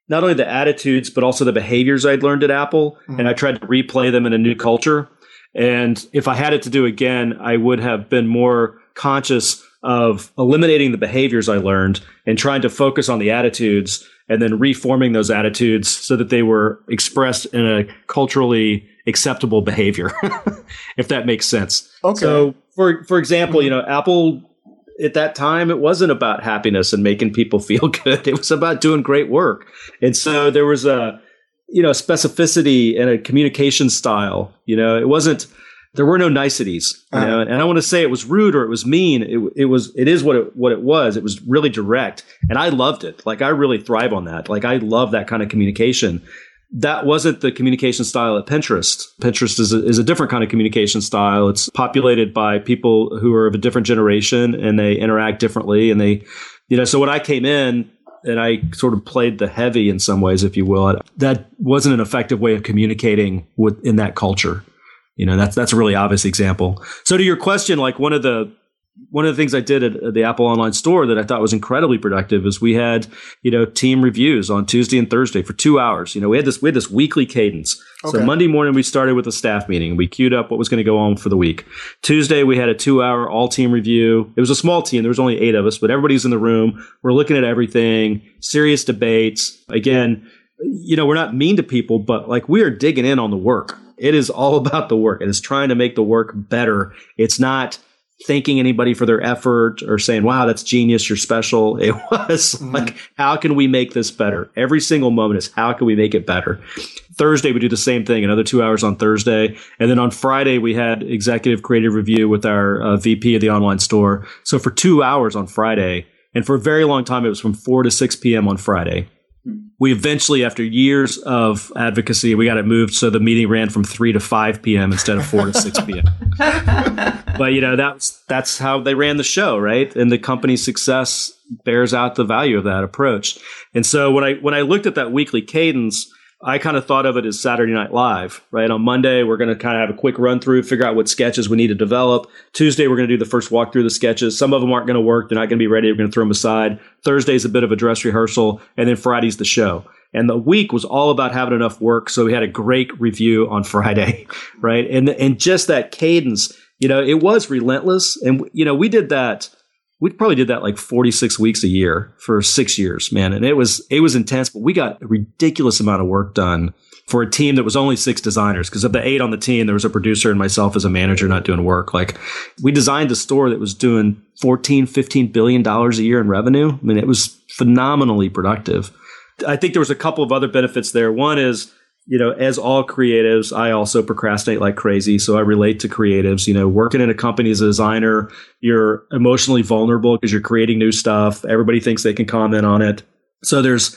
not only the attitudes, but also the behaviors I'd learned at Apple. And I tried to replay them in a new culture. And if I had it to do again, I would have been more conscious of eliminating the behaviors I learned and trying to focus on the attitudes and then reforming those attitudes so that they were expressed in a culturally acceptable behavior, if that makes sense.
Okay.
So for example, Apple at that time, it wasn't about happiness and making people feel good. It was about doing great work. And so there was a specificity and a communication style. There were no niceties, and I don't want to say it was rude or it was mean. It is what it was. It was really direct, and I loved it. Like, I really thrive on that. Like, I love that kind of communication. That wasn't the communication style at Pinterest. Pinterest is a different kind of communication style. It's populated by people who are of a different generation, and they interact differently. And they, so when I came in, and I sort of played the heavy in some ways, if you will, that wasn't an effective way of communicating in that culture. That's a really obvious example. So to your question, like one of the things I did at the Apple Online Store that I thought was incredibly productive is we had, team reviews on Tuesday and Thursday for 2 hours. We had this weekly cadence. Okay. So Monday morning we started with a staff meeting. We queued up what was going to go on for the week. Tuesday we had a 2-hour all team review. It was a small team. There was only 8 of us, but everybody's in the room. We're looking at everything, serious debates. Again, we're not mean to people, but like, we are digging in on the work. It is all about the work. It is trying to make the work better. It's not thanking anybody for their effort or saying, wow, that's genius, you're special. It was like, how can we make this better? Every single moment is, how can we make it better? Thursday, we do the same thing, another 2 hours on Thursday. And then on Friday, we had executive creative review with our VP of the online store. So for 2 hours on Friday, and for a very long time, it was from 4 to 6 p.m. on Friday. We eventually, after years of advocacy, we got it moved so the meeting ran from 3 to 5 p.m. instead of 4 to 6 p.m. But, that's how they ran the show, right? And the company's success bears out the value of that approach. And so when I looked at that weekly cadence, I kind of thought of it as Saturday Night Live, right? On Monday, we're going to kind of have a quick run through, figure out what sketches we need to develop. Tuesday, we're going to do the first walk through the sketches. Some of them aren't going to work. They're not going to be ready. We're going to throw them aside. Thursday's a bit of a dress rehearsal. And then Friday's the show. And the week was all about having enough work. So we had a great review on Friday, right? And just that cadence, it was relentless. And, we did that. We probably did that like 46 weeks a year for 6 years, man. And it was intense, but we got a ridiculous amount of work done for a team that was only 6 designers. Because of the 8 on the team, there was a producer and myself as a manager not doing work. Like, we designed a store that was doing $14-15 billion a year in revenue. I mean, it was phenomenally productive. I think there was a couple of other benefits there. One is, as all creatives, I also procrastinate like crazy. So I relate to creatives. Working in a company as a designer, you're emotionally vulnerable because you're creating new stuff. Everybody thinks they can comment on it. So there's,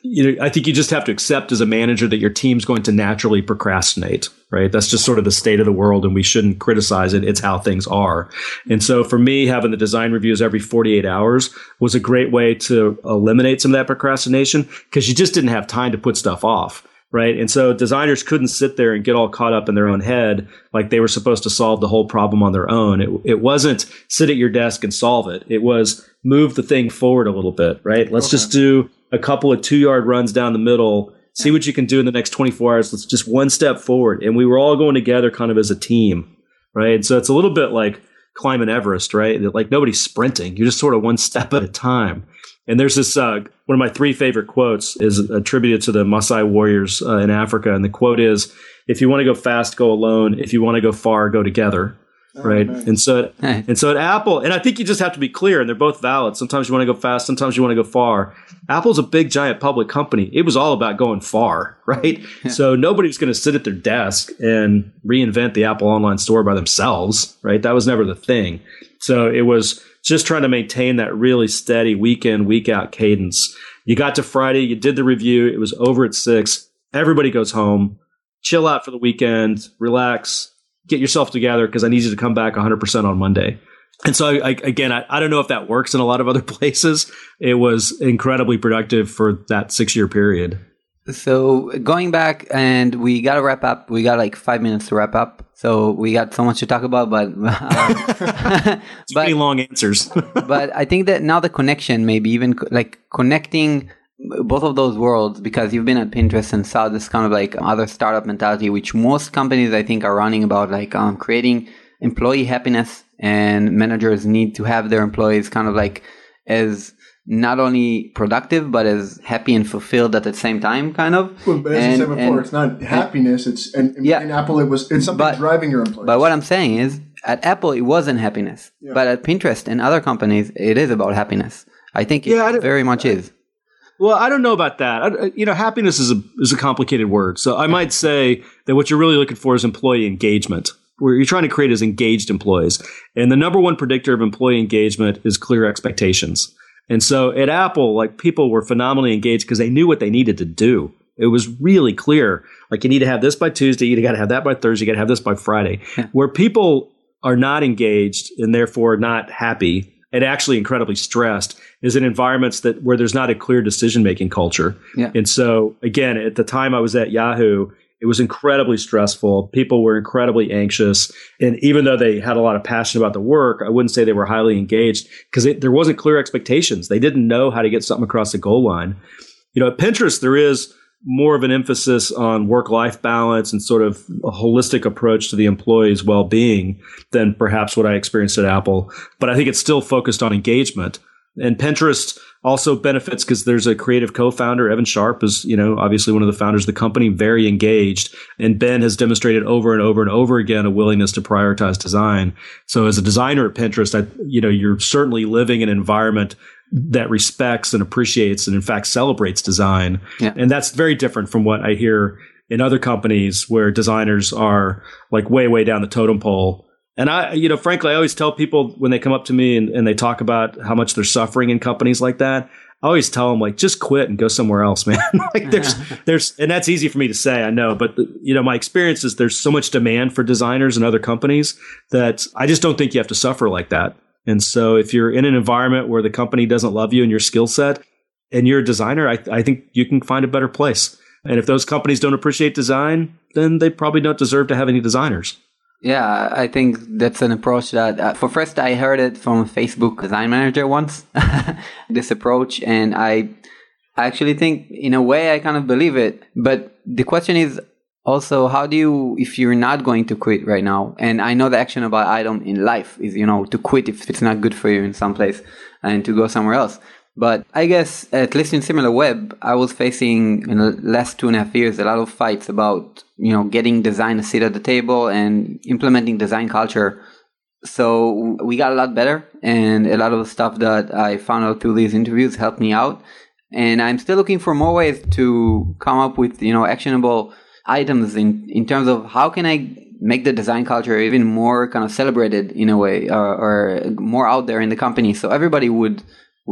I think you just have to accept as a manager that your team's going to naturally procrastinate, right? That's just sort of the state of the world, and we shouldn't criticize it. It's how things are. And so for me, having the design reviews every 48 hours was a great way to eliminate some of that procrastination, because you just didn't have time to put stuff off. Right. And so designers couldn't sit there and get all caught up in their own head like they were supposed to solve the whole problem on their own. It wasn't sit at your desk and solve it. It was move the thing forward a little bit. Right. Let's just do a couple of 2-yard runs down the middle, see what you can do in the next 24 hours. Let's just one step forward. And we were all going together kind of as a team. Right. And so it's a little bit like climbing Everest. Right. Like, nobody's sprinting. You're just sort of one step at a time. And there's this, one of my 3 favorite quotes is attributed to the Maasai warriors in Africa. And the quote is, if you want to go fast, go alone. If you want to go far, go together. Right. Nice. And so at Apple, and I think you just have to be clear, and they're both valid. Sometimes you want to go fast. Sometimes you want to go far. Apple's a big, giant public company. It was all about going far. Right. Yeah. So nobody's going to sit at their desk and reinvent the Apple Online Store by themselves. Right. That was never the thing. So it was just trying to maintain that really steady week in, week out cadence. You got to Friday, you did the review. It was over at 6. Everybody goes home, chill out for the weekend, relax, get yourself together, because I need you to come back 100% on Monday. And so, I don't know if that works in a lot of other places. It was incredibly productive for that 6-year period.
So going back, and we got to wrap up. We got like 5 minutes to wrap up. So we got so much to talk about, but
many long answers.
But I think that now the connection, maybe even like connecting both of those worlds, because you've been at Pinterest and saw this kind of like other startup mentality, which most companies I think are running about, like creating employee happiness, and managers need to have their employees kind of like as not only productive, but as happy and fulfilled at the same time, kind of.
Well, but as you said before, it's not happiness. It's in Apple, it's something driving your employees.
But what I'm saying is, at Apple, it wasn't happiness. Yeah. But at Pinterest and other companies, it is about happiness. I think it very much is.
Well, I don't know about that. Happiness is a complicated word. So I might say that what you're really looking for is employee engagement. Where you're trying to create is engaged employees. And the number one predictor of employee engagement is clear expectations. And so at Apple, like, people were phenomenally engaged because they knew what they needed to do. It was really clear. Like, you need to have this by Tuesday, you got to have that by Thursday, you got to have this by Friday. Yeah. Where people are not engaged and therefore not happy and actually incredibly stressed is in environments where there's not a clear decision-making culture. Yeah. And so, again, at the time I was at Yahoo, it was incredibly stressful. People were incredibly anxious. And even though they had a lot of passion about the work, I wouldn't say they were highly engaged because there wasn't clear expectations. They didn't know how to get something across the goal line. At Pinterest, there is more of an emphasis on work-life balance and sort of a holistic approach to the employee's well-being than perhaps what I experienced at Apple. But I think it's still focused on engagement. And Pinterest also benefits because there's a creative co-founder. Evan Sharp is, obviously one of the founders of the company, very engaged. And Ben has demonstrated over and over and over again a willingness to prioritize design. So as a designer at Pinterest, you're certainly living in an environment that respects and appreciates and in fact celebrates design. Yeah. And that's very different from what I hear in other companies where designers are like way, way down the totem pole. And frankly, I always tell people when they come up to me and they talk about how much they're suffering in companies like that, I always tell them, like, just quit and go somewhere else, man. Like there's, and that's easy for me to say, I know, but my experience is there's so much demand for designers in other companies that I just don't think you have to suffer like that. And so if you're in an environment where the company doesn't love you and your skill set and you're a designer, I think you can find a better place. And if those companies don't appreciate design, then they probably don't deserve to have any designers.
Yeah, I think that's an approach that, for first, I heard it from a Facebook design manager once, this approach. And I actually think, in a way, I kind of believe it. But the question is also, how do you, if you're not going to quit right now, and I know the actionable item in life is, to quit if it's not good for you in some place and to go somewhere else. But I guess, at least in SimilarWeb, I was facing in the last 2.5 years a lot of fights about, getting design a seat at the table and implementing design culture. So we got a lot better, and a lot of the stuff that I found out through these interviews helped me out. And I'm still looking for more ways to come up with, actionable items in terms of how can I make the design culture even more kind of celebrated in a way, or more out there in the company, so everybody would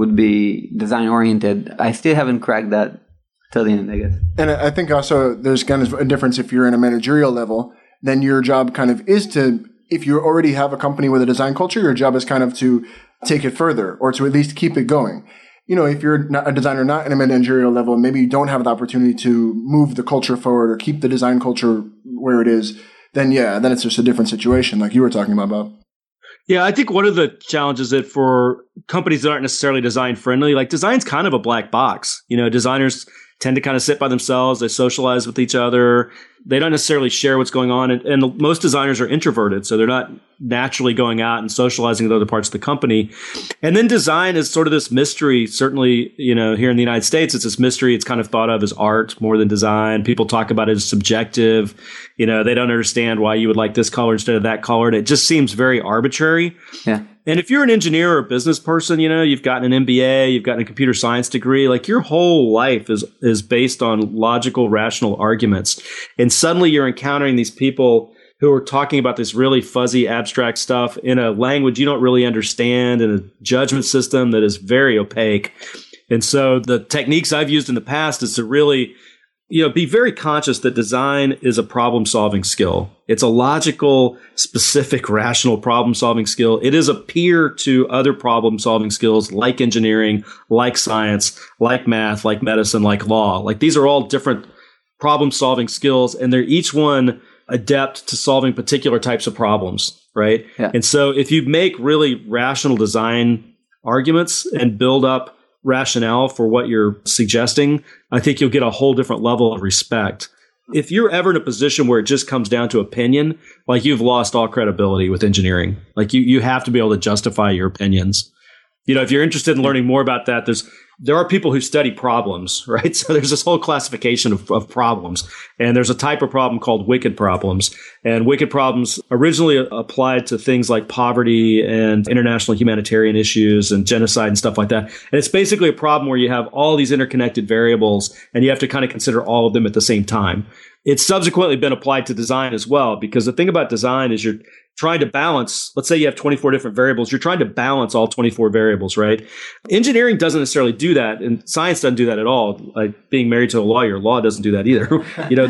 be design oriented. I still haven't cracked that till the end, I guess. And
I think also there's kind of a difference if you're in a managerial level, then your job kind of is to, if you already have a company with a design culture, your job is kind of to take it further or to at least keep it going. If you're not a designer, not in a managerial level, maybe you don't have the opportunity to move the culture forward or keep the design culture where it is, then it's just a different situation like you were talking about.
Yeah, I think one of the challenges that for companies that aren't necessarily design friendly, like design's kind of a black box. Designers tend to kind of sit by themselves. They socialize with each other. They don't necessarily share what's going on. And most designers are introverted, so they're not naturally going out and socializing with other parts of the company. And then design is sort of this mystery. Certainly, here in the United States, it's this mystery. It's kind of thought of as art more than design. People talk about it as subjective. They don't understand why you would like this color instead of that color. And it just seems very arbitrary. Yeah. And if you're an engineer or a business person, you've gotten an MBA, you've gotten a computer science degree, like your whole life is based on logical, rational arguments. And suddenly you're encountering these people who are talking about this really fuzzy, abstract stuff in a language you don't really understand, in a judgment system that is very opaque. And so the techniques I've used in the past is to really be very conscious that design is a problem-solving skill. It's a logical, specific, rational problem-solving skill. It is a peer to other problem-solving skills like engineering, like science, like math, like medicine, like law. Like these are all different problem-solving skills, and they're each one adept to solving particular types of problems, right? Yeah. And so if you make really rational design arguments and build up rationale for what you're suggesting, I think you'll get a whole different level of respect. If you're ever in a position where it just comes down to opinion, like you've lost all credibility with engineering. Like you have to be able to justify your opinions. If you're interested in learning more about that, there are people who study problems, right? So there's this whole classification of problems. And there's a type of problem called wicked problems. And wicked problems originally applied to things like poverty and international humanitarian issues and genocide and stuff like that. And it's basically a problem where you have all these interconnected variables and you have to kind of consider all of them at the same time. It's subsequently been applied to design as well, because the thing about design is you're trying to balance, let's say you have 24 different variables, you're trying to balance all 24 variables, right? Engineering doesn't necessarily do that, and science doesn't do that at all. Like being married to a lawyer, law doesn't do that either.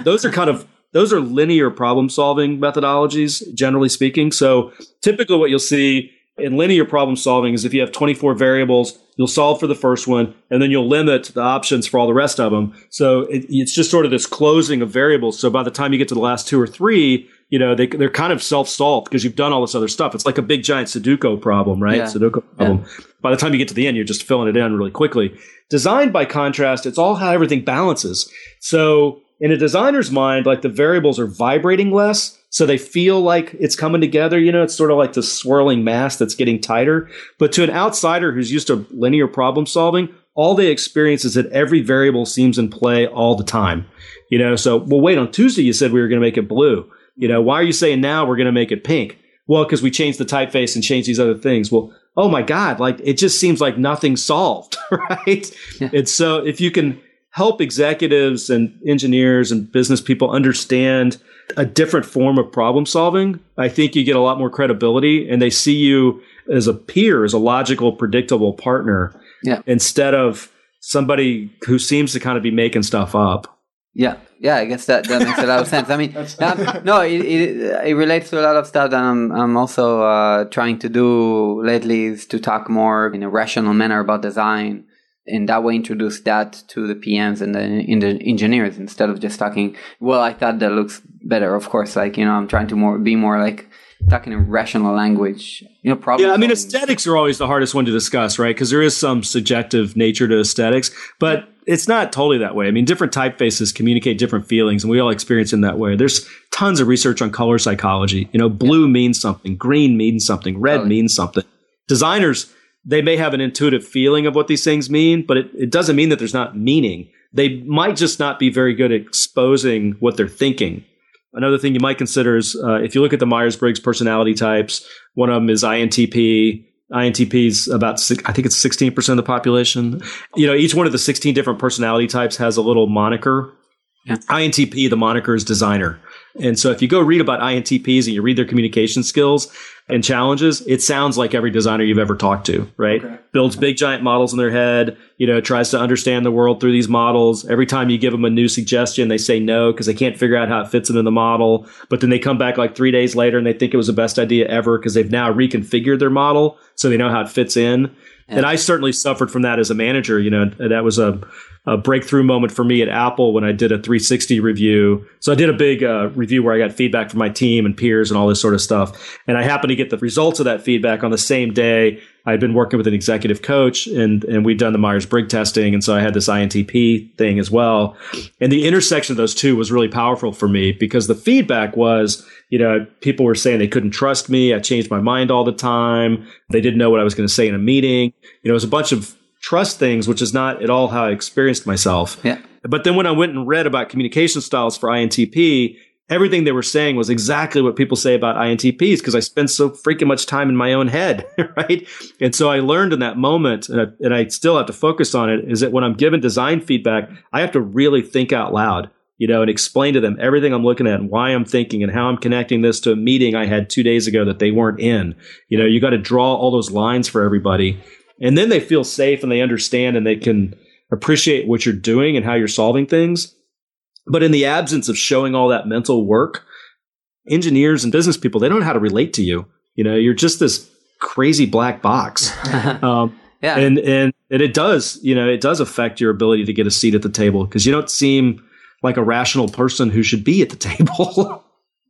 Those are linear problem solving methodologies, generally speaking. So typically what you'll see in linear problem solving is if you have 24 variables, you'll solve for the first one, and then you'll limit the options for all the rest of them. So it's just sort of this closing of variables. So by the time you get to the last two or three, they're kind of self-solved because you've done all this other stuff. It's like a big giant Sudoku problem, right?
Yeah.
Sudoku problem. Yeah. By the time you get to the end, you're just filling it in really quickly. Design, by contrast, it's all how everything balances. So in a designer's mind, like the variables are vibrating less, so they feel like it's coming together. It's sort of like the swirling mass that's getting tighter. But to an outsider who's used to linear problem solving, all they experience is that every variable seems in play all the time. So, well, wait, on Tuesday you said we were going to make it blue. Why are you saying now we're going to make it pink? Well, because we changed the typeface and changed these other things. Well, oh my God, like it just seems like nothing's solved, right? Yeah. And so if you can help executives and engineers and business people understand a different form of problem solving, I think you get a lot more credibility, and they see you as a peer, as a logical, predictable partner, instead of somebody who seems to kind of be making stuff up.
Yeah, I guess that makes a lot of sense. I mean, no, it relates to a lot of stuff that I'm also trying to do lately, is to talk more in a rational manner about design, and that way introduce that to the PMs and the engineers, instead of just talking, well, I thought that looks better. Of course, like, I'm trying to be more like talking in rational language.
Yeah, I mean, aesthetics are always the hardest one to discuss, right? Because there is some subjective nature to aesthetics, but it's not totally that way. I mean, different typefaces communicate different feelings, and we all experience in that way. There's tons of research on color psychology. Blue means something, green means something, red means something. Designers, they may have an intuitive feeling of what these things mean, but it doesn't mean that there's not meaning. They might just not be very good at exposing what they're thinking. Another thing you might consider is if you look at the Myers-Briggs personality types, one of them is INTP. INTP is about, I think it's 16% of the population. Each one of the 16 different personality types has a little moniker. Yeah. INTP, the moniker is designer. And so if you go read about INTPs and you read their communication skills and challenges, it sounds like every designer you've ever talked to, right? Okay. Builds big giant models in their head, tries to understand the world through these models. Every time you give them a new suggestion, they say no because they can't figure out how it fits into the model. But then they come back like 3 days later and they think it was the best idea ever because they've now reconfigured their model so they know how it fits in. Yeah. And I certainly suffered from that as a manager. That was a breakthrough moment for me at Apple when I did a 360 review. So I did a big review where I got feedback from my team and peers and all this sort of stuff. And I happened to get the results of that feedback on the same day. I'd been working with an executive coach and we'd done the Myers-Briggs testing. And so I had this INTP thing as well. And the intersection of those two was really powerful for me because the feedback was, people were saying they couldn't trust me. I changed my mind all the time. They didn't know what I was going to say in a meeting. It was a bunch of trust things, which is not at all how I experienced myself. Yeah. But then when I went and read about communication styles for INTP, everything they were saying was exactly what people say about INTPs because I spend so freaking much time in my own head, right? And so I learned in that moment, and I still have to focus on it, is that when I'm given design feedback, I have to really think out loud, and explain to them everything I'm looking at and why I'm thinking and how I'm connecting this to a meeting I had 2 days ago that they weren't in. You got to draw all those lines for everybody. And then they feel safe and they understand and they can appreciate what you're doing and how you're solving things. But in the absence of showing all that mental work, engineers and business people, they don't know how to relate to you. You're just this crazy black box. Yeah. And it does, it does affect your ability to get a seat at the table because you don't seem like a rational person who should be at the table.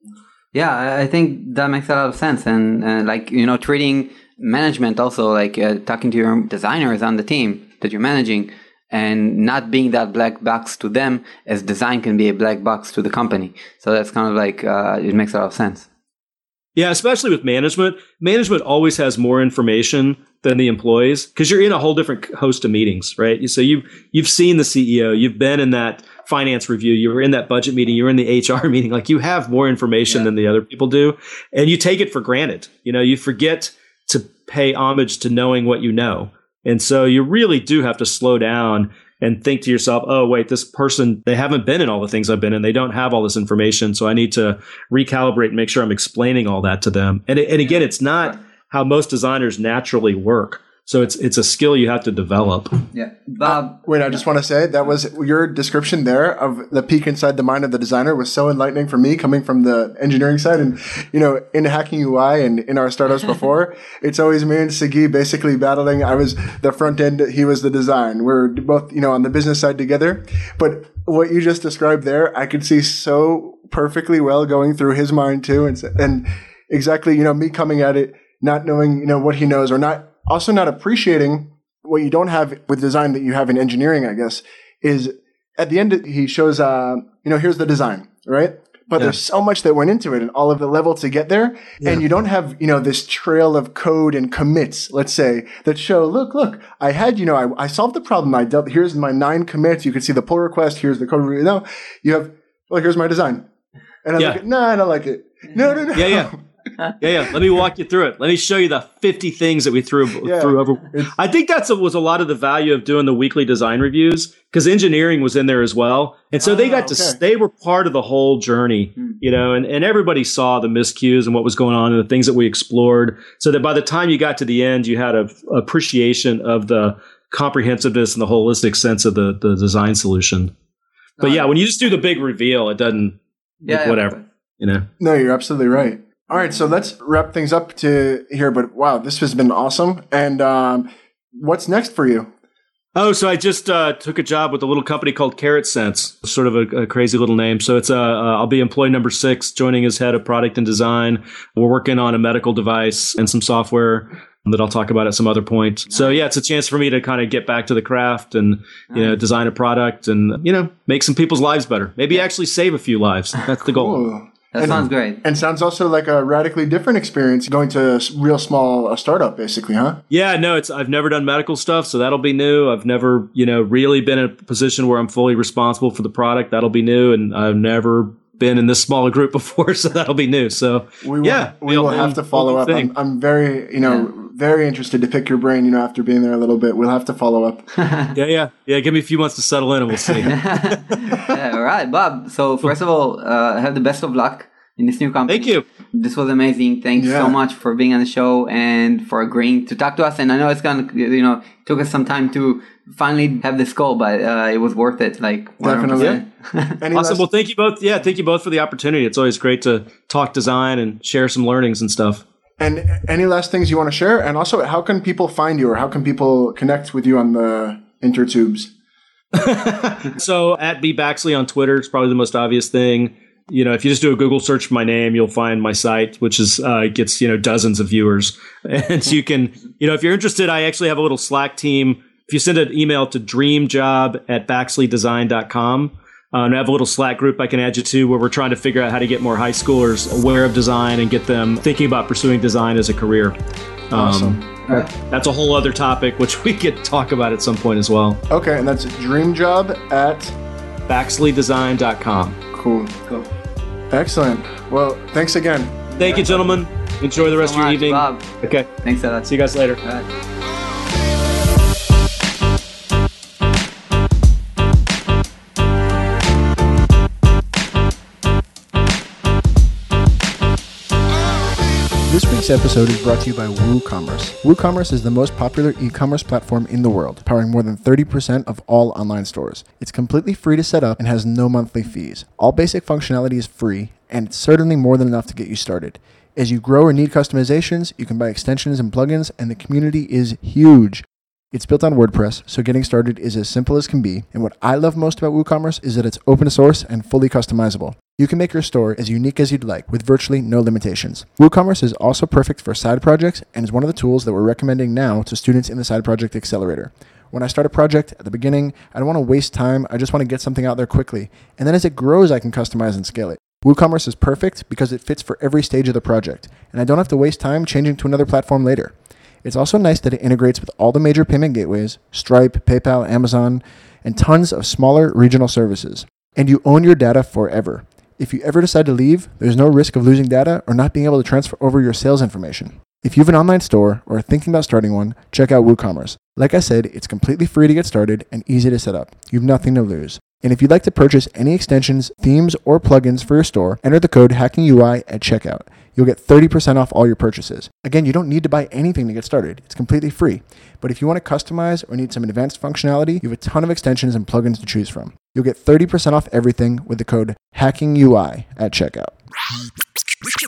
Yeah, I think that makes a lot of sense. And treating management also, like talking to your designers on the team, that you're managing, and not being that black box to them as design can be a black box to the company. So that's kind of like, it makes a lot of sense.
Yeah, especially with management. Management always has more information than the employees because you're in a whole different host of meetings, right? So you've seen the CEO, you've been in that finance review, you were in that budget meeting, you were in the HR meeting. Like you have more information than the other people do, and you take it for granted. You forget to pay homage to knowing what you know. And so you really do have to slow down and think to yourself, oh, wait, this person, they haven't been in all the things I've been in. They don't have all this information. So I need to recalibrate and make sure I'm explaining all that to them. And again, it's not how most designers naturally work. So it's a skill you have to develop.
Yeah. Bob.
Wait, I just want to say that was your description there of the peek inside the mind of the designer was so enlightening for me coming from the engineering side. And, in Hacking UI and in our startups before, it's always me and Sagi basically battling. I was the front end. He was the design. We're both, on the business side together. But what you just described there, I could see so perfectly well going through his mind too. And exactly, me coming at it, not knowing, what he knows or not appreciating what you don't have with design that you have in engineering, I guess, is at the end, he shows, here's the design, right? But there's so much that went into it and all of the level to get there. Yeah. And you don't have, this trail of code and commits, let's say, that show, look, I had, I solved the problem. Here's my 9 commits. You can see the pull request. Here's the code review. No, you have, here's my design. And I look at, no, I don't like it. No.
Yeah. Yeah. Let me walk you through it. Let me show you the 50 things that we threw over. I think was a lot of the value of doing the weekly design reviews because engineering was in there as well. And so they were part of the whole journey, and everybody saw the miscues and what was going on and the things that we explored so that by the time you got to the end, you had an appreciation of the comprehensiveness and the holistic sense of the design solution. But when you just do the big reveal, it doesn't whatever,
No, you're absolutely right. All right, so let's wrap things up to here. But wow, this has been awesome. And what's next for you?
Oh, so I just took a job with a little company called Carrot Sense, sort of a crazy little name. So it's I'll be employee number 6, joining as head of product and design. We're working on a medical device and some software that I'll talk about at some other point. So it's a chance for me to kind of get back to the craft and design a product and make some people's lives better. Maybe actually save a few lives. That's the goal.
That sounds great.
And sounds also like a radically different experience going to a real small startup, basically, huh?
Yeah, no, I've never done medical stuff, so that'll be new. I've never, really been in a position where I'm fully responsible for the product. That'll be new. And I've never been in this small a group before, so that'll be new. So
we will have to follow up. I'm very, very interested to pick your brain, after being there a little bit. We'll have to follow up.
Yeah. Give me a few months to settle in and we'll see.
All right, Bob. So first of all, have the best of luck in this new company.
Thank you.
This was amazing. Thanks so much for being on the show and for agreeing to talk to us. And I know it's it took us some time to finally have this call, but it was worth it.
Definitely.
Awesome. Well, thank you both. Yeah, thank you both for the opportunity. It's always great to talk design and share some learnings and stuff.
And any last things you want to share? And also, how can people find you or how can people connect with you on the intertubes?
So at B Baxley on Twitter is probably the most obvious thing. If you just do a Google search for my name, you'll find my site, which is gets dozens of viewers. And you can, if you're interested, I actually have a little Slack team. If you send an email to dreamjob@baxleydesign.com, and I have a little Slack group I can add you to where we're trying to figure out how to get more high schoolers aware of design and get them thinking about pursuing design as a career.
Awesome.
That's a whole other topic, which we could talk about at some point as well.
Okay, and that's
dreamjob@baxleydesign.com.
Cool. Excellent. Well, thanks again.
Thank you, gentlemen. Enjoy the rest of your evening.
Bob.
Okay.
Thanks a lot.
See you guys later.
All right.
This week's episode is brought to you by WooCommerce. WooCommerce is the most popular e-commerce platform in the world, powering more than 30% of all online stores. It's completely free to set up and has no monthly fees. All basic functionality is free, and it's certainly more than enough to get you started. As you grow or need customizations, you can buy extensions and plugins, and the community is huge. It's built on WordPress, so getting started is as simple as can be. And what I love most about WooCommerce is that it's open source and fully customizable. You can make your store as unique as you'd like with virtually no limitations. WooCommerce is also perfect for side projects and is one of the tools that we're recommending now to students in the Side Project Accelerator. When I start a project at the beginning, I don't want to waste time. I just want to get something out there quickly. And then as it grows, I can customize and scale it. WooCommerce is perfect because it fits for every stage of the project, and I don't have to waste time changing to another platform later. It's also nice that it integrates with all the major payment gateways, Stripe, PayPal, Amazon, and tons of smaller regional services. And you own your data forever. If you ever decide to leave, there's no risk of losing data or not being able to transfer over your sales information. If you have an online store or are thinking about starting one, check out WooCommerce. Like I said, it's completely free to get started and easy to set up. You have nothing to lose. And if you'd like to purchase any extensions, themes, or plugins for your store, enter the code HackingUI at checkout. You'll get 30% off all your purchases. Again, you don't need to buy anything to get started. It's completely free. But if you want to customize or need some advanced functionality, you have a ton of extensions and plugins to choose from. You'll get 30% off everything with the code HackingUI at checkout.